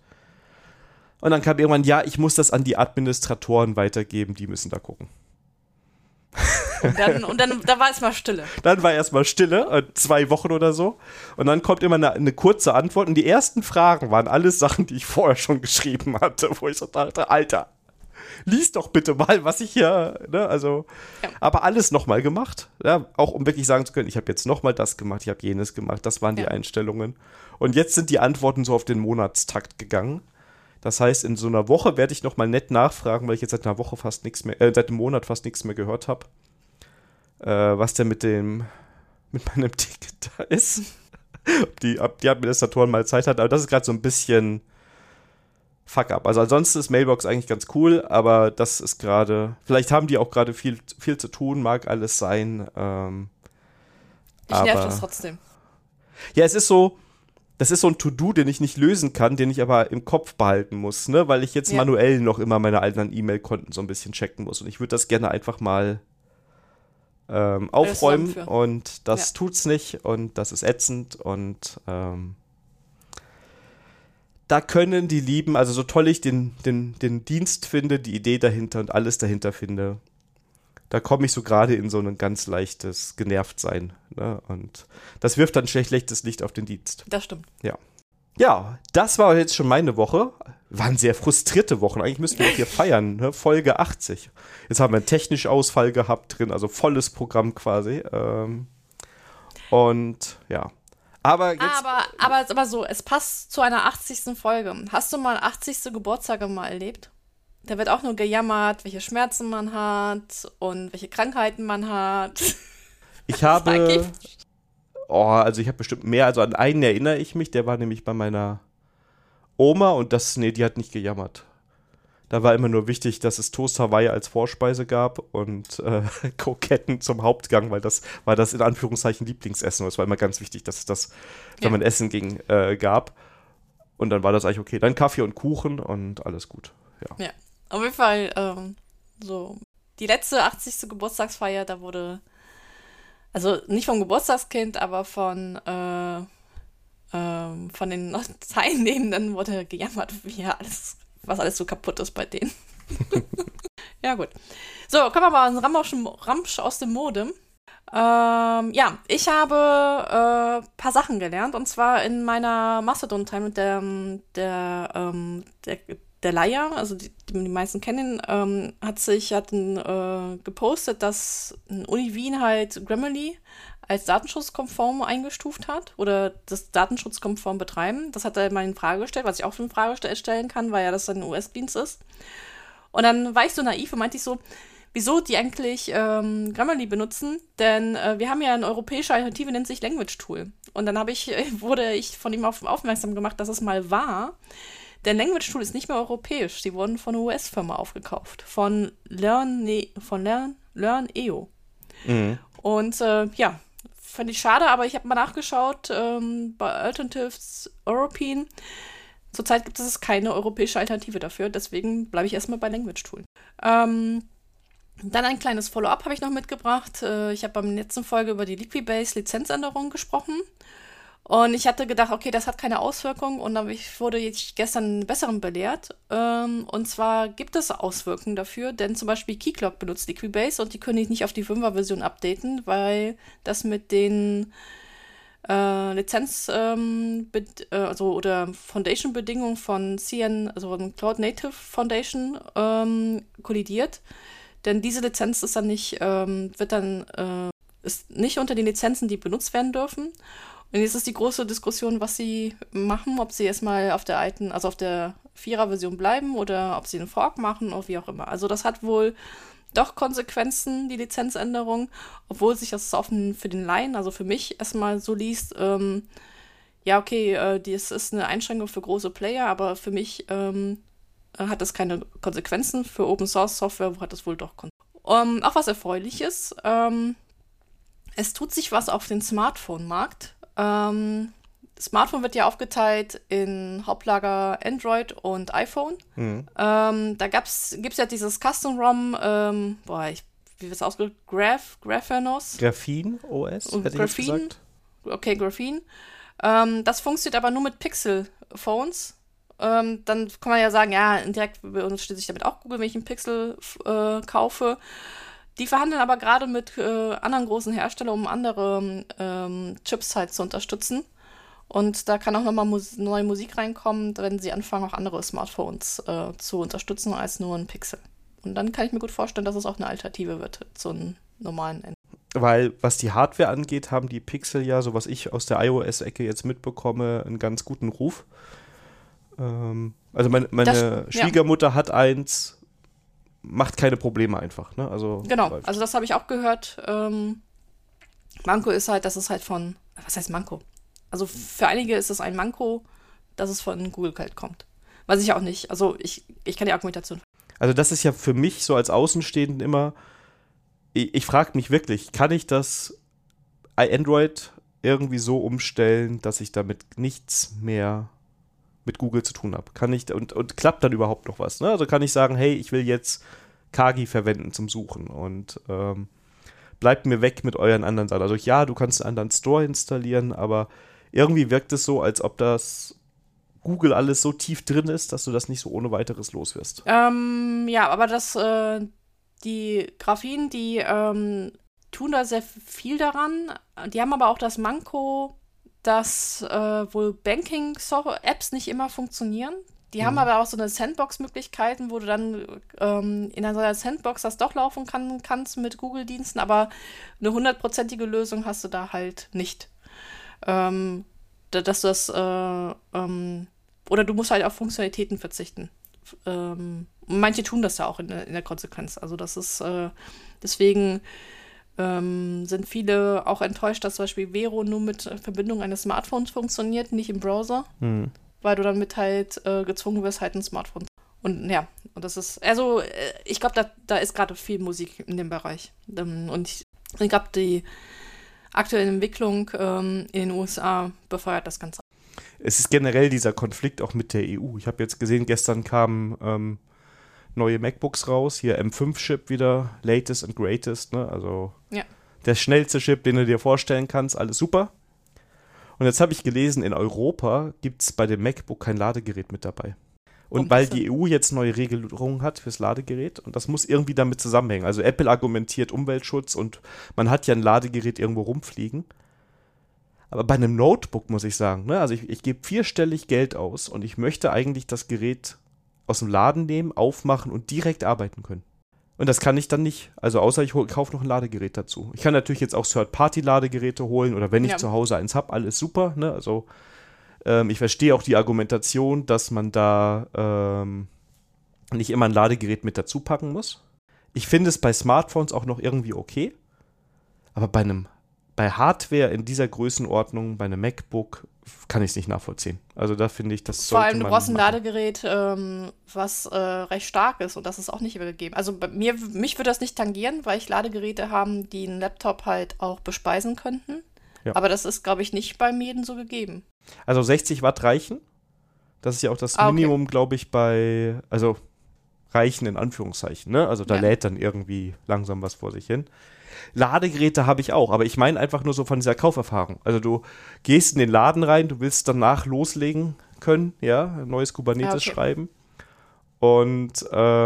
Und dann kam irgendwann, ja, ich muss das an die Administratoren weitergeben, die müssen da gucken. Und dann da war es mal Stille. Dann war erstmal Stille, 2 Wochen oder so. Und dann kommt immer eine kurze Antwort. Und die ersten Fragen waren alles Sachen, die ich vorher schon geschrieben hatte, wo ich so dachte, Alter, lies doch bitte mal, was ich hier, ne, also, ja. Aber alles nochmal gemacht, ja, auch um wirklich sagen zu können, ich habe jetzt nochmal das gemacht, ich habe jenes gemacht, das waren die Einstellungen. Und jetzt sind die Antworten so auf den Monatstakt gegangen. Das heißt, in so einer Woche werde ich nochmal nett nachfragen, weil ich jetzt seit einer Woche fast nichts mehr, seit einem Monat fast nichts mehr gehört habe, was denn mit meinem Ticket da ist. ob die Administratoren mal Zeit hat, aber das ist gerade so ein bisschen Fuck up. Also ansonsten ist Mailbox eigentlich ganz cool, aber das ist gerade, vielleicht haben die auch gerade viel zu tun, mag alles sein. Ich nerv das trotzdem. Ja, das ist so ein To-Do, den ich nicht lösen kann, den ich aber im Kopf behalten muss, ne, weil ich jetzt manuell noch immer meine alten E-Mail-Konten so ein bisschen checken muss und ich würde das gerne einfach mal aufräumen und das tut's nicht und das ist ätzend und da können die Lieben, also so toll ich den Dienst finde, die Idee dahinter und alles dahinter finde, da komme ich so gerade in so ein ganz leichtes Genervtsein. Ne? Und das wirft dann schlechtes Licht auf den Dienst. Das stimmt. Ja, das war jetzt schon meine Woche. Waren sehr frustrierte Wochen. Eigentlich müssten wir hier feiern, ne? Folge 80. Jetzt haben wir einen technischen Ausfall gehabt drin, also volles Programm quasi. Und ja. Aber jetzt. Aber so, es passt zu einer 80. Folge. Hast du mal 80. Geburtstage mal erlebt? Da wird auch nur gejammert, welche Schmerzen man hat und welche Krankheiten man hat. Ich habe. Also ich habe bestimmt mehr. Also an einen erinnere ich mich, der war nämlich bei meiner Oma und die hat nicht gejammert. Da war immer nur wichtig, dass es Toast Hawaii als Vorspeise gab und Kroketten zum Hauptgang, weil das war das in Anführungszeichen Lieblingsessen. Es war immer ganz wichtig, dass es das, wenn man essen ging, gab. Und dann war das eigentlich okay. Dann Kaffee und Kuchen und alles gut. Ja, auf jeden Fall so die letzte 80. Geburtstagsfeier, da wurde, also nicht vom Geburtstagskind, aber von den Teilnehmenden wurde gejammert, was alles so kaputt ist bei denen. Ja, gut. So, kommen wir mal Ramsch aus dem Modem. Ich habe ein paar Sachen gelernt, und zwar in meiner Mastodon-Time mit der Laia, also die meisten kennen, hat gepostet, dass Uni Wien halt Grammarly als datenschutzkonform eingestuft hat oder das datenschutzkonform betreiben. Das hat er mal in Frage gestellt, was ich auch in Frage stellen kann, weil ja das ein US-Dienst ist. Und dann war ich so naiv und meinte ich so, wieso die eigentlich Grammarly benutzen, denn wir haben ja eine europäische Alternative, nennt sich Language Tool. Und dann wurde ich von ihm aufmerksam gemacht, dass es mal war. Denn Language Tool ist nicht mehr europäisch. Sie wurden von einer US-Firma aufgekauft. Von Learn.io. Mhm. Und fand ich schade, aber ich habe mal nachgeschaut bei Alternatives European. Zurzeit gibt es keine europäische Alternative dafür, deswegen bleibe ich erstmal bei Language Tool. Dann ein kleines Follow-up habe ich noch mitgebracht. Ich habe beim letzten Folge über die Liquibase Lizenzänderung gesprochen. Und ich hatte gedacht, okay, das hat keine Auswirkungen. Und dann wurde ich gestern einen besseren belehrt. Und zwar gibt es Auswirkungen dafür, denn zum Beispiel Keycloak benutzt Liquibase und die können nicht auf die 5er-Version updaten, weil das mit den Lizenz- oder Foundation-Bedingungen von CN, also Cloud Native Foundation, kollidiert. Denn diese Lizenz ist dann nicht, ist nicht unter den Lizenzen, die benutzt werden dürfen. Und jetzt ist die große Diskussion, was sie machen, ob sie erstmal auf der alten, also auf der 4er-Version bleiben oder ob sie einen Fork machen oder wie auch immer. Also das hat wohl doch Konsequenzen, die Lizenzänderung, obwohl sich das für den Laien, also für mich erstmal so liest, das ist eine Einschränkung für große Player, aber für mich hat das keine Konsequenzen. Für Open-Source-Software hat das wohl doch Konsequenzen. Auch was Erfreuliches. Es tut sich was auf den Smartphone-Markt. Smartphone wird ja aufgeteilt in Hauptlager Android und iPhone. Mhm. Da gibt's ja dieses Custom-ROM, wie wird es ausgedrückt? Graphanos? Graphene OS, hätte ich jetzt gesagt. Okay, Graphene. Das funktioniert aber nur mit Pixel-Phones. Dann kann man ja sagen, ja, indirekt unterstütze ich damit auch Google, wenn ich einen Pixel kaufe. Die verhandeln aber gerade mit anderen großen Herstellern, um andere Chips halt zu unterstützen. Und da kann auch nochmal neue Musik reinkommen, wenn sie anfangen, auch andere Smartphones zu unterstützen als nur ein Pixel. Und dann kann ich mir gut vorstellen, dass es auch eine Alternative wird zu einem normalen Ende. Weil, was die Hardware angeht, haben die Pixel ja, so was ich aus der iOS-Ecke jetzt mitbekomme, einen ganz guten Ruf. Also meine Schwiegermutter hat eins, macht keine Probleme einfach. Ne? Also, genau, also das habe ich auch gehört. Manko ist halt, dass es halt was heißt Manko? Also für einige ist es ein Manko, dass es von Google halt kommt. Weiß ich auch nicht. Also ich kann die Argumentation. Also das ist ja für mich so als Außenstehenden immer, ich frage mich wirklich, kann ich das Android irgendwie so umstellen, dass ich damit nichts mehr mit Google zu tun habe? Kann ich, und klappt dann überhaupt noch was? Ne? Also kann ich sagen, hey, ich will jetzt Kagi verwenden zum Suchen und bleibt mir weg mit euren anderen Sachen. Also ja, du kannst einen anderen Store installieren, aber irgendwie wirkt es so, als ob das Google alles so tief drin ist, dass du das nicht so ohne weiteres los wirst. Ja, aber die Graphien, die tun da sehr viel daran. Die haben aber auch das Manko, dass wohl Banking-Apps nicht immer funktionieren. Die haben aber auch so eine Sandbox-Möglichkeiten, wo du dann in einer Sandbox das doch laufen kannst mit Google-Diensten, aber eine 100%ige Lösung hast du da halt nicht. Dass du das oder du musst halt auf Funktionalitäten verzichten. Manche tun das ja auch in der Konsequenz. Also das ist deswegen sind viele auch enttäuscht, dass zum Beispiel Vero nur mit Verbindung eines Smartphones funktioniert, nicht im Browser, weil du dann mit halt gezwungen wirst, halt ein Smartphone. Und ja, und das ist, also ich glaube, da ist gerade viel Musik in dem Bereich. Und ich glaube, die aktuelle Entwicklung in den USA befeuert das Ganze. Es ist generell dieser Konflikt auch mit der EU. Ich habe jetzt gesehen, gestern kamen neue MacBooks raus, hier M5-Chip wieder, latest and greatest, ne? Also der schnellste Chip, den du dir vorstellen kannst, alles super. Und jetzt habe ich gelesen, in Europa gibt es bei dem MacBook kein Ladegerät mit dabei. Und weil die EU jetzt neue Regelungen hat fürs Ladegerät und das muss irgendwie damit zusammenhängen. Also Apple argumentiert Umweltschutz und man hat ja ein Ladegerät irgendwo rumfliegen. Aber bei einem Notebook muss ich sagen, ne, also ich gebe 4-stellig Geld aus und ich möchte eigentlich das Gerät aus dem Laden nehmen, aufmachen und direkt arbeiten können. Und das kann ich dann nicht. Also außer ich kaufe noch ein Ladegerät dazu. Ich kann natürlich jetzt auch Third-Party-Ladegeräte holen oder wenn ich zu Hause eins habe, alles super. Ne? Also ich verstehe auch die Argumentation, dass man da nicht immer ein Ladegerät mit dazu packen muss. Ich finde es bei Smartphones auch noch irgendwie okay. Aber bei Hardware in dieser Größenordnung, bei einem MacBook, kann ich es nicht nachvollziehen. Also da finde ich, das vor sollte allem, du man brauchst ein machen. Ladegerät, was recht stark ist und das ist auch nicht immer gegeben. Also mich würde das nicht tangieren, weil ich Ladegeräte haben, die einen Laptop halt auch bespeisen könnten. Ja. Aber das ist, glaube ich, nicht bei jedem so gegeben. Also 60 Watt reichen. Das ist ja auch das Minimum, glaube ich, also reichen in Anführungszeichen. Ne? Also da lädt dann irgendwie langsam was vor sich hin. Ladegeräte habe ich auch, aber ich meine einfach nur so von dieser Kauferfahrung. Also du gehst in den Laden rein, du willst danach loslegen können, ein neues Kubernetes schreiben und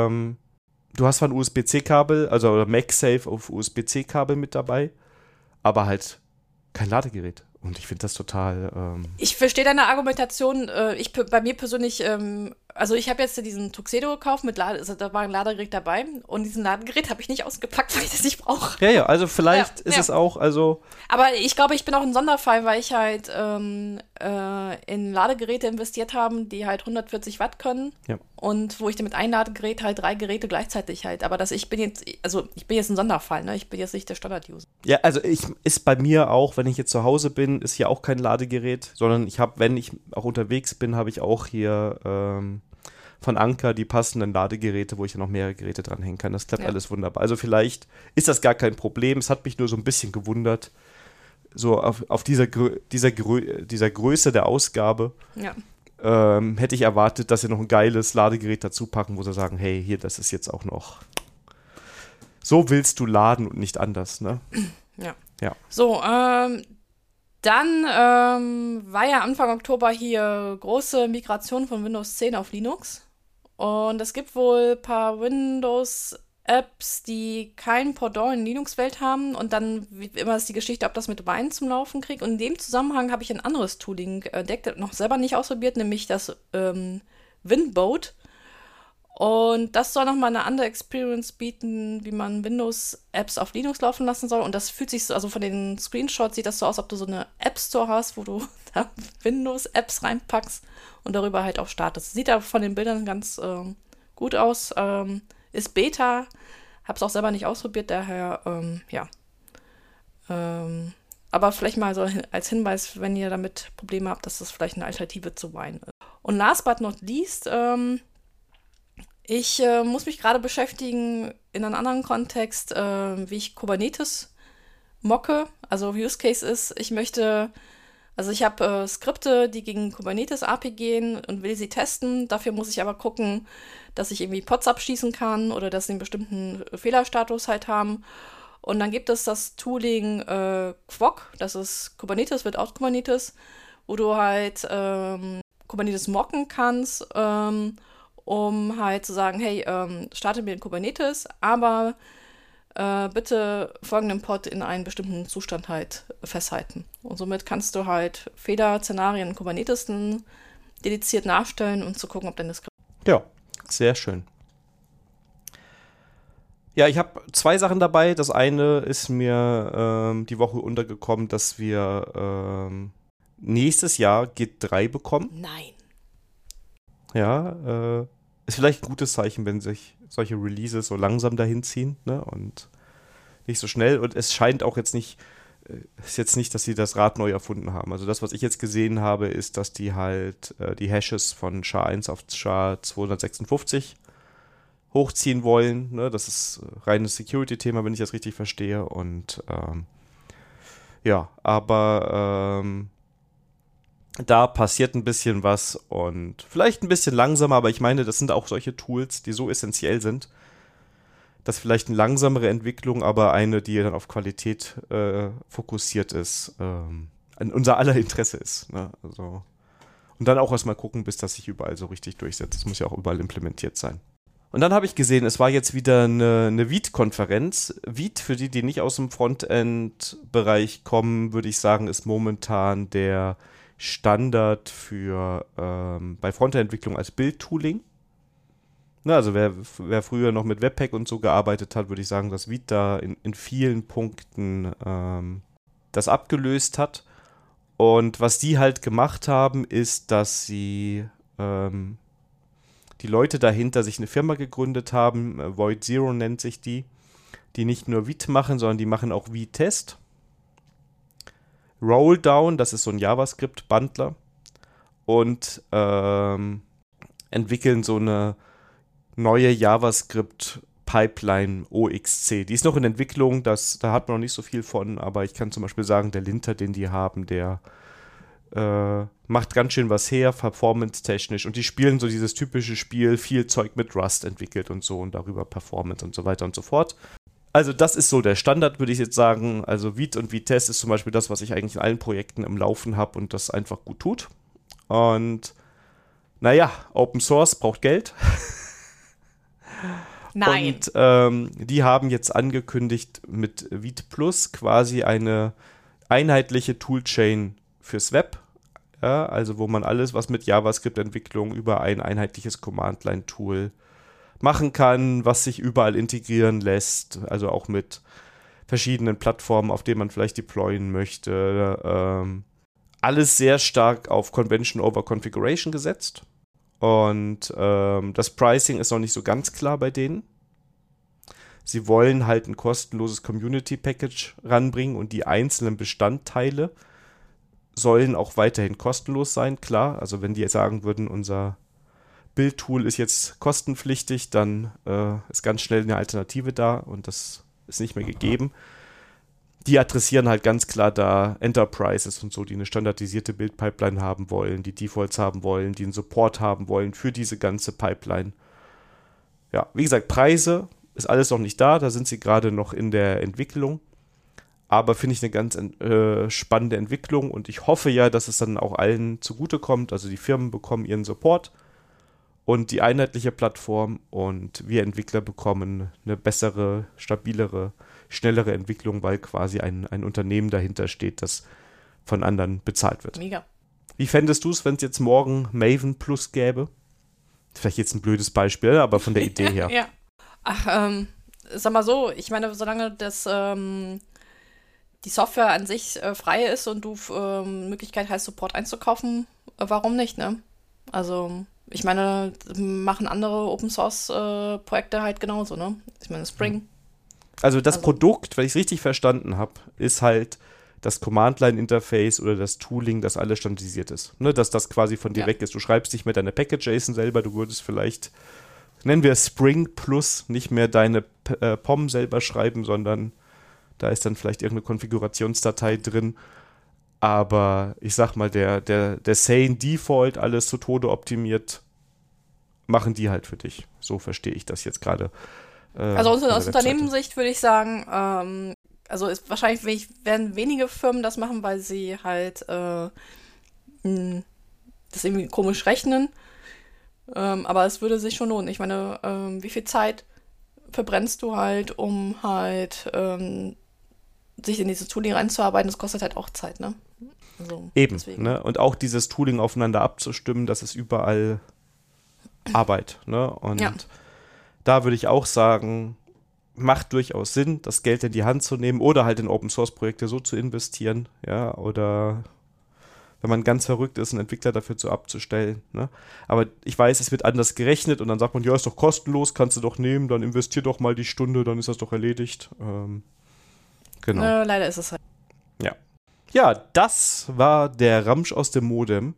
du hast zwar ein USB-C-Kabel, also oder MagSafe auf USB-C-Kabel mit dabei, aber halt kein Ladegerät. Und ich finde das total Ich verstehe deine Argumentation. Bei mir persönlich, also ich habe jetzt diesen Tuxedo gekauft, da war ein Ladegerät dabei und diesen Ladegerät habe ich nicht ausgepackt, weil ich das nicht brauche. Ja, also vielleicht ist es auch, also. Aber ich glaube, ich bin auch ein Sonderfall, weil ich halt in Ladegeräte investiert habe, die halt 140 Watt können. Ja. Und wo ich dann mit einem Ladegerät halt 3 Geräte gleichzeitig halt. Aber ich bin jetzt ein Sonderfall, ne? Ich bin jetzt nicht der Standard-User. Ja, also ist bei mir auch, wenn ich jetzt zu Hause bin, ist hier auch kein Ladegerät, sondern wenn ich auch unterwegs bin, habe ich auch hier von Anker die passenden Ladegeräte, wo ich dann noch mehrere Geräte dranhängen kann. Das klappt alles wunderbar. Also vielleicht ist das gar kein Problem. Es hat mich nur so ein bisschen gewundert, so auf dieser Größe der Ausgabe. Ja. Hätte ich erwartet, dass sie noch ein geiles Ladegerät dazu packen, wo sie sagen, hey, hier, das ist jetzt auch noch, so willst du laden und nicht anders, ne? Ja. So, dann war ja Anfang Oktober hier große Migration von Windows 10 auf Linux und es gibt wohl ein paar Windows Apps, die kein Pendant in Linux-Welt haben und dann wie immer ist die Geschichte, ob das mit Wine zum Laufen kriegt. Und in dem Zusammenhang habe ich ein anderes Tooling entdeckt, noch selber nicht ausprobiert, nämlich das Winboat. Und das soll nochmal eine andere Experience bieten, wie man Windows-Apps auf Linux laufen lassen soll. Und das fühlt sich so, also von den Screenshots sieht das so aus, ob du so eine App-Store hast, wo du da Windows-Apps reinpackst und darüber halt auch startest. Sieht da von den Bildern ganz gut aus. Ist Beta, hab's auch selber nicht ausprobiert, daher, ja. Aber vielleicht mal so als Hinweis, wenn ihr damit Probleme habt, dass das vielleicht eine Alternative zu Wine ist. Und last but not least, ich muss mich gerade beschäftigen in einem anderen Kontext, wie ich Kubernetes mocke. Also Use Case ist, ich habe Skripte, die gegen Kubernetes API gehen und will sie testen. Dafür muss ich aber gucken, dass ich irgendwie Pods abschließen kann oder dass sie einen bestimmten Fehlerstatus halt haben. Und dann gibt es das Tooling Quock, das ist Kubernetes without Kubernetes, wo du halt Kubernetes mocken kannst, um halt zu sagen, hey, starte mir in Kubernetes, aber bitte folgenden Pod in einen bestimmten Zustand halt festhalten. Und somit kannst du halt Fehlerszenarien in Kubernetes dediziert nachstellen und zu gucken, ob deine Skripte. Ja, sehr schön. Ja, ich habe 2 Sachen dabei. Das eine ist mir die Woche untergekommen, dass wir nächstes Jahr Git 3 bekommen. Nein. Ja, ist vielleicht ein gutes Zeichen, wenn sich solche Releases so langsam dahin ziehen, ne, und nicht so schnell. Und es scheint auch ist jetzt nicht, dass sie das Rad neu erfunden haben. Also das, was ich jetzt gesehen habe, ist, dass die halt die Hashes von SHA-1 auf SHA-256 hochziehen wollen. Ne? Das ist reines Security-Thema, wenn ich das richtig verstehe. Und ja, aber da passiert ein bisschen was und vielleicht ein bisschen langsamer, aber ich meine, das sind auch solche Tools, die so essentiell sind, dass vielleicht eine langsamere Entwicklung, aber eine, die dann auf Qualität fokussiert ist, in unser aller Interesse ist. Ne? Also, und dann auch erstmal gucken, bis das sich überall so richtig durchsetzt. Das muss ja auch überall implementiert sein. Und dann habe ich gesehen, es war jetzt wieder eine Vite-Konferenz. Vite, für die nicht aus dem Frontend-Bereich kommen, würde ich sagen, ist momentan der Standard für bei Frontend-Entwicklung als Bildtooling. Na, also wer früher noch mit Webpack und so gearbeitet hat, würde ich sagen, dass Vite da in vielen Punkten das abgelöst hat. Und was die halt gemacht haben, ist, dass sie die Leute dahinter sich eine Firma gegründet haben, Void Zero nennt sich die nicht nur Vite machen, sondern die machen auch Vitest. Rolldown, das ist so ein JavaScript-Bundler und entwickeln so eine neue JavaScript-Pipeline OXC. Die ist noch in Entwicklung, da hat man noch nicht so viel von, aber ich kann zum Beispiel sagen, der Linter, den die haben, der macht ganz schön was her, performance-technisch, und die spielen so dieses typische Spiel, viel Zeug mit Rust entwickelt und so und darüber Performance und so weiter und so fort. Also das ist so der Standard, würde ich jetzt sagen. Also Vite und Vitest ist zum Beispiel das, was ich eigentlich in allen Projekten im Laufen habe und das einfach gut tut. Und naja, Open Source braucht Geld. Nein. Und die haben jetzt angekündigt, mit Vite Plus quasi eine einheitliche Toolchain fürs Web, ja, also wo man alles, was mit JavaScript-Entwicklung über ein einheitliches Command-Line-Tool machen kann, was sich überall integrieren lässt, also auch mit verschiedenen Plattformen, auf denen man vielleicht deployen möchte. Alles sehr stark auf Convention over Configuration gesetzt. Und das Pricing ist noch nicht so ganz klar bei denen. Sie wollen halt ein kostenloses Community-Package ranbringen und die einzelnen Bestandteile sollen auch weiterhin kostenlos sein, klar. Also wenn die jetzt sagen würden, unser Bildtool ist jetzt kostenpflichtig, dann ist ganz schnell eine Alternative da und das ist nicht mehr gegeben. Die adressieren halt ganz klar da Enterprises und so, die eine standardisierte Bildpipeline haben wollen, die Defaults haben wollen, die einen Support haben wollen für diese ganze Pipeline. Ja, wie gesagt, Preise ist alles noch nicht da sind sie gerade noch in der Entwicklung. Aber finde ich eine ganz spannende Entwicklung und ich hoffe ja, dass es dann auch allen zugutekommt. Also die Firmen bekommen ihren Support und die einheitliche Plattform und wir Entwickler bekommen eine bessere, stabilere, schnellere Entwicklung, weil quasi ein Unternehmen dahinter steht, das von anderen bezahlt wird. Mega. Wie fändest du es, wenn es jetzt morgen Maven Plus gäbe? Vielleicht jetzt ein blödes Beispiel, aber von der Idee her. Ja. Ach, sag mal so, ich meine, solange das die Software an sich frei ist und du Möglichkeit hast, Support einzukaufen, warum nicht, ne? Also, ich meine, machen andere Open-Source-Projekte halt genauso, ne? Ich meine, Spring. Also das Produkt, wenn ich es richtig verstanden habe, ist halt das Command-Line-Interface oder das Tooling, das alles standardisiert ist. Ne? Dass das quasi von dir weg ist. Du schreibst nicht mehr deine Package-JSON selber, du würdest vielleicht, nennen wir es Spring Plus, nicht mehr deine POM selber schreiben, sondern da ist dann vielleicht irgendeine Konfigurationsdatei drin. Aber ich sag mal, der Sane Default, alles zu Tode optimiert, machen die halt für dich. So verstehe ich das jetzt gerade. Also aus Unternehmenssicht würde ich sagen, also wahrscheinlich werden wenige Firmen das machen, weil sie halt das irgendwie komisch rechnen. Aber es würde sich schon lohnen. Ich meine, wie viel Zeit verbrennst du halt, um halt sich in dieses Tooling reinzuarbeiten? Das kostet halt auch Zeit, ne? Also, eben, deswegen. ne? Und auch dieses Tooling aufeinander abzustimmen, das ist überall Arbeit, ne? Und da würde ich auch sagen, macht durchaus Sinn, das Geld in die Hand zu nehmen oder halt in Open-Source-Projekte so zu investieren, ja, oder wenn man ganz verrückt ist, einen Entwickler dafür abzustellen, ne? Aber ich weiß, es wird anders gerechnet und dann sagt man, ja, ist doch kostenlos, kannst du doch nehmen, dann investier doch mal die Stunde, dann ist das doch erledigt. Genau. Leider ist es halt. Ja. Ja, das war der Ramsch aus dem Modem.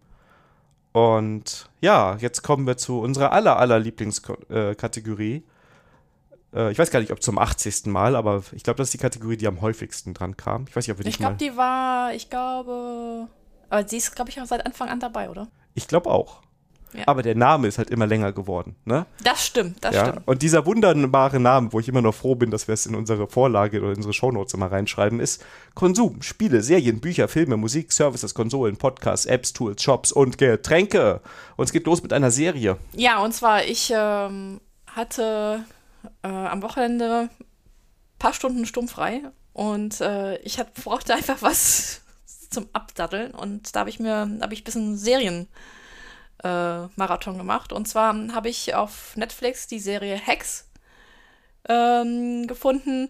Und ja, jetzt kommen wir zu unserer aller Lieblingskategorie. Ich weiß gar nicht, ob zum 80. Mal, aber ich glaube, das ist die Kategorie, die am häufigsten dran kam. Ich weiß nicht, ob wir Ich glaube, aber sie ist, glaube ich, auch seit Anfang an dabei, oder? Ich glaube auch. Ja. Aber der Name ist halt immer länger geworden, ne? Das stimmt. Und dieser wunderbare Name, wo ich immer noch froh bin, dass wir es in unsere Vorlage oder in unsere Shownotes immer reinschreiben, ist Konsum, Spiele, Serien, Bücher, Filme, Musik, Services, Konsolen, Podcasts, Apps, Tools, Shops und Getränke. Und es geht los mit einer Serie. Ja, und zwar, ich hatte am Wochenende ein paar Stunden stummfrei und ich brauchte einfach was zum Abdaddeln und da habe ich ein bisschen Marathon gemacht. Und zwar habe ich auf Netflix die Serie Hacks gefunden.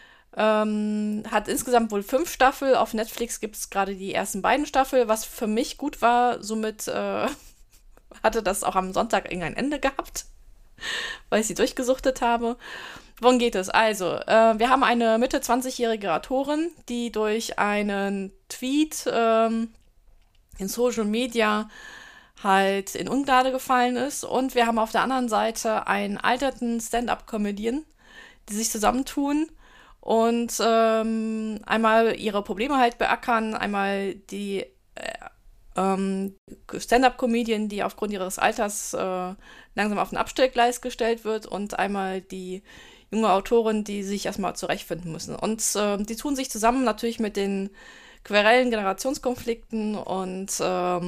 Hat insgesamt wohl 5 Staffeln. Auf Netflix gibt es gerade die ersten 2 Staffeln, was für mich gut war. Somit hatte das auch am Sonntag irgendein Ende gehabt, weil ich sie durchgesuchtet habe. Worum geht es? Also, wir haben eine Mitte 20-jährige Autorin, die durch einen Tweet in Social Media halt in Ungnade gefallen ist. Und wir haben auf der anderen Seite einen alterten Stand-up-Comedian, die sich zusammentun und einmal ihre Probleme halt beackern, einmal die Stand-up-Comedian, die aufgrund ihres Alters langsam auf ein Abstellgleis gestellt wird und einmal die junge Autorin, die sich erstmal zurechtfinden müssen. Und die tun sich zusammen natürlich mit den querellen Generationskonflikten und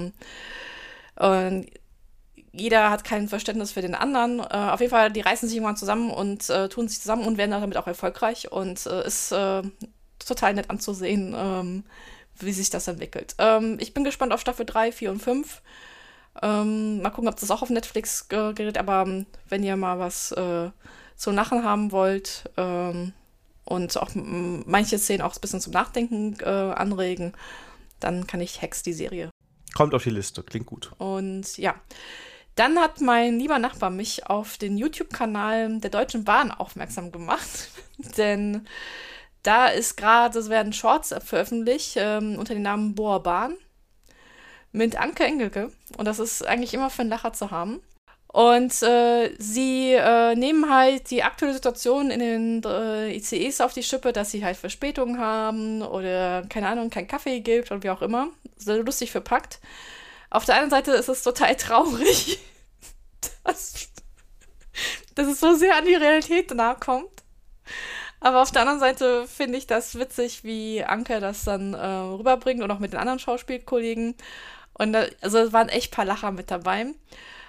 jeder hat kein Verständnis für den anderen. Auf jeden Fall, die reißen sich irgendwann zusammen und tun sich zusammen und werden damit auch erfolgreich. Und ist total nett anzusehen, wie sich das entwickelt. Ich bin gespannt auf Staffel 3, 4 und 5. Mal gucken, ob das auch auf Netflix gerät. Aber wenn ihr mal was zum Lachen haben wollt und auch manche Szenen auch ein bisschen zum Nachdenken anregen, dann kann ich Hacks, die Serie. Kommt auf die Liste, klingt gut. Und ja, dann hat mein lieber Nachbar mich auf den YouTube-Kanal der Deutschen Bahn aufmerksam gemacht, denn da werden Shorts veröffentlicht unter dem Namen Boer Bahn mit Anke Engelke und das ist eigentlich immer für einen Lacher zu haben. Und sie nehmen halt die aktuelle Situation in den ICEs auf die Schippe, dass sie halt Verspätungen haben oder, keine Ahnung, keinen Kaffee gibt und wie auch immer. Sehr lustig verpackt. Auf der anderen Seite ist es total traurig, dass es so sehr an die Realität nahe kommt. Aber auf der anderen Seite finde ich das witzig, wie Anke das dann rüberbringt und auch mit den anderen Schauspielkollegen. Und also es waren echt ein paar Lacher mit dabei.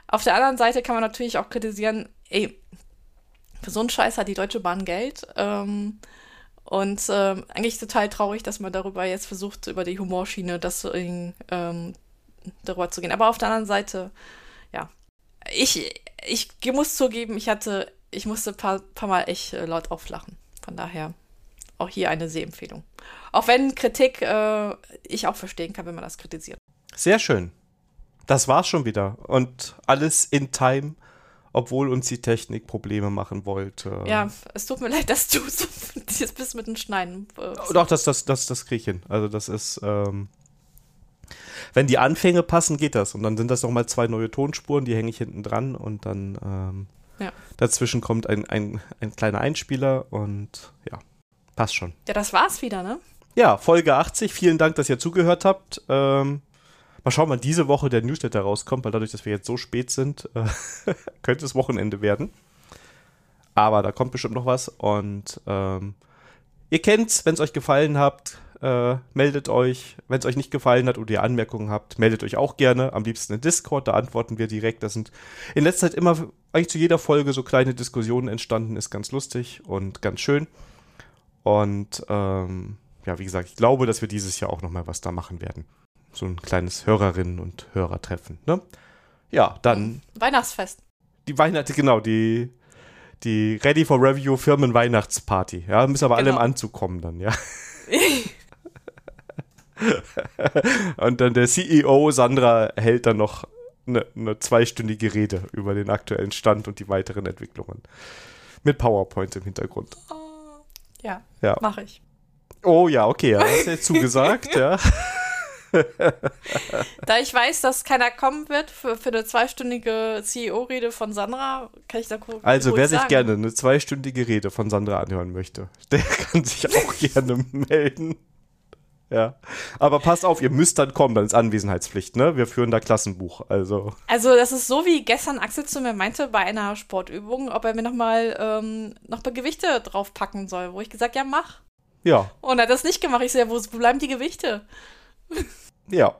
Auf der anderen Seite kann man natürlich auch kritisieren, ey, für so einen Scheiß hat die Deutsche Bahn Geld. Eigentlich total traurig, dass man darüber jetzt versucht, über die Humorschiene darüber zu gehen. Aber auf der anderen Seite, ja, ich muss zugeben, ich musste ein paar Mal echt laut auflachen. Von daher auch hier eine Sehempfehlung. Auch wenn Kritik ich auch verstehen kann, wenn man das kritisiert. Sehr schön. Das war's schon wieder. Und alles in Time, obwohl uns die Technik Probleme machen wollte. Ja, es tut mir leid, dass du so jetzt bist mit den Schneiden. Doch, das krieg ich hin. Also das ist, wenn die Anfänge passen, geht das. Und dann sind das nochmal 2 neue Tonspuren, die hänge ich hinten dran und dann dazwischen kommt ein kleiner Einspieler und ja, passt schon. Ja, das war's wieder, ne? Ja, Folge 80. Vielen Dank, dass ihr zugehört habt. Mal schauen, wann diese Woche der Newsletter rauskommt, weil dadurch, dass wir jetzt so spät sind, könnte es Wochenende werden. Aber da kommt bestimmt noch was. Und ihr kennt's, wenn es euch gefallen hat, meldet euch. Wenn es euch nicht gefallen hat oder ihr Anmerkungen habt, meldet euch auch gerne. Am liebsten in Discord, da antworten wir direkt. Da sind in letzter Zeit immer eigentlich zu jeder Folge so kleine Diskussionen entstanden. Ist ganz lustig und ganz schön. Und ja, wie gesagt, ich glaube, dass wir dieses Jahr auch noch mal was da machen werden. So ein kleines Hörerinnen- und Hörertreffen, ne? Ja, dann Weihnachtsfest. die Weihnachten, genau, die Ready for Review Firmen-Weihnachtsparty. Ja, müssen aber alle im Anzug kommen dann, ja. Und dann der CEO Sandra hält dann noch eine 2-stündige Rede über den aktuellen Stand und die weiteren Entwicklungen. Mit PowerPoint im Hintergrund. Ja, ja. Mache ich. Oh ja, okay, ja, hast du jetzt zugesagt, ja. Da ich weiß, dass keiner kommen wird für eine 2-stündige CEO-Rede von Sandra, kann ich da gucken. Also, wer sich gerne eine 2-stündige Rede von Sandra anhören möchte, der kann sich auch gerne melden. Ja. Aber passt auf, ihr müsst dann kommen, dann ist Anwesenheitspflicht, ne? Wir führen da Klassenbuch, also. Also, das ist so, wie gestern Axel zu mir meinte bei einer Sportübung, ob er mir nochmal noch Gewichte draufpacken soll, wo ich gesagt, ja, mach. Ja. Und er hat das nicht gemacht. Ich so, ja, wo bleiben die Gewichte? Ja.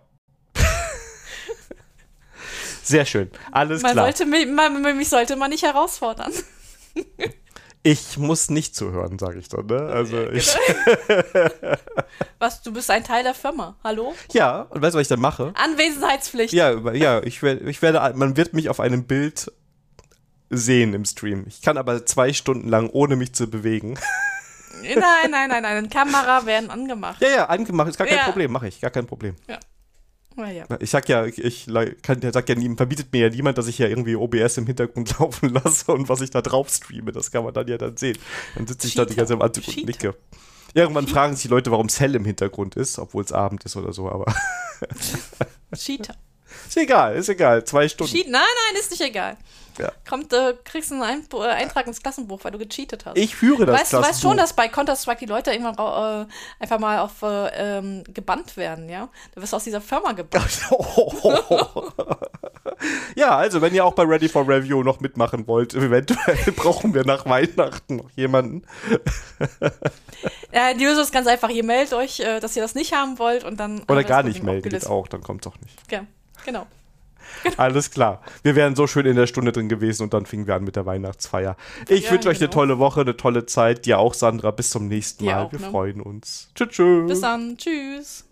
Sehr schön. Alles klar. Mich sollte man nicht herausfordern. Ich muss nicht zuhören, sage ich dann, ne? Also ich. Was, du bist ein Teil der Firma, hallo? Ja, und weißt du, was ich dann mache? Anwesenheitspflicht. Ja, ich werde, man wird mich auf einem Bild sehen im Stream. Ich kann aber 2 Stunden lang, ohne mich zu bewegen. Nein. Kamera werden angemacht. Ja, angemacht, ist gar kein Problem, mache ich, gar kein Problem. Ja. Ja. Ich sag ja, verbietet mir ja niemand, dass ich ja irgendwie OBS im Hintergrund laufen lasse und was ich da drauf streame, das kann man dann ja dann sehen. Dann sitze ich da die ganze Zeit im Anzug und nicke. Irgendwann fragen sich die Leute, warum es hell im Hintergrund ist, obwohl es Abend ist oder so, aber. Cheater. Ist egal, 2 Stunden. Nein, ist nicht egal. Ja. Kriegst du einen Eintrag ins Klassenbuch, weil du gecheatet hast. Ich führe das Klassenbuch. Du weißt schon, dass bei Counter-Strike die Leute irgendwann einfach mal auf gebannt werden, ja? Du wirst aus dieser Firma gebannt. Ja, also wenn ihr auch bei Ready for Review noch mitmachen wollt, eventuell brauchen wir nach Weihnachten noch jemanden. Die Lösung ist ganz einfach, ihr meldet euch, dass ihr das nicht haben wollt und dann... Oder gar nicht melden, geht auch, dann kommt es auch nicht. Ja, genau. Alles klar. Wir wären so schön in der Stunde drin gewesen und dann fingen wir an mit der Weihnachtsfeier. Ich wünsche euch eine tolle Woche, eine tolle Zeit. Dir auch, Sandra. Bis zum nächsten Mal. Wir freuen uns. Tschüss. Bis dann. Tschüss.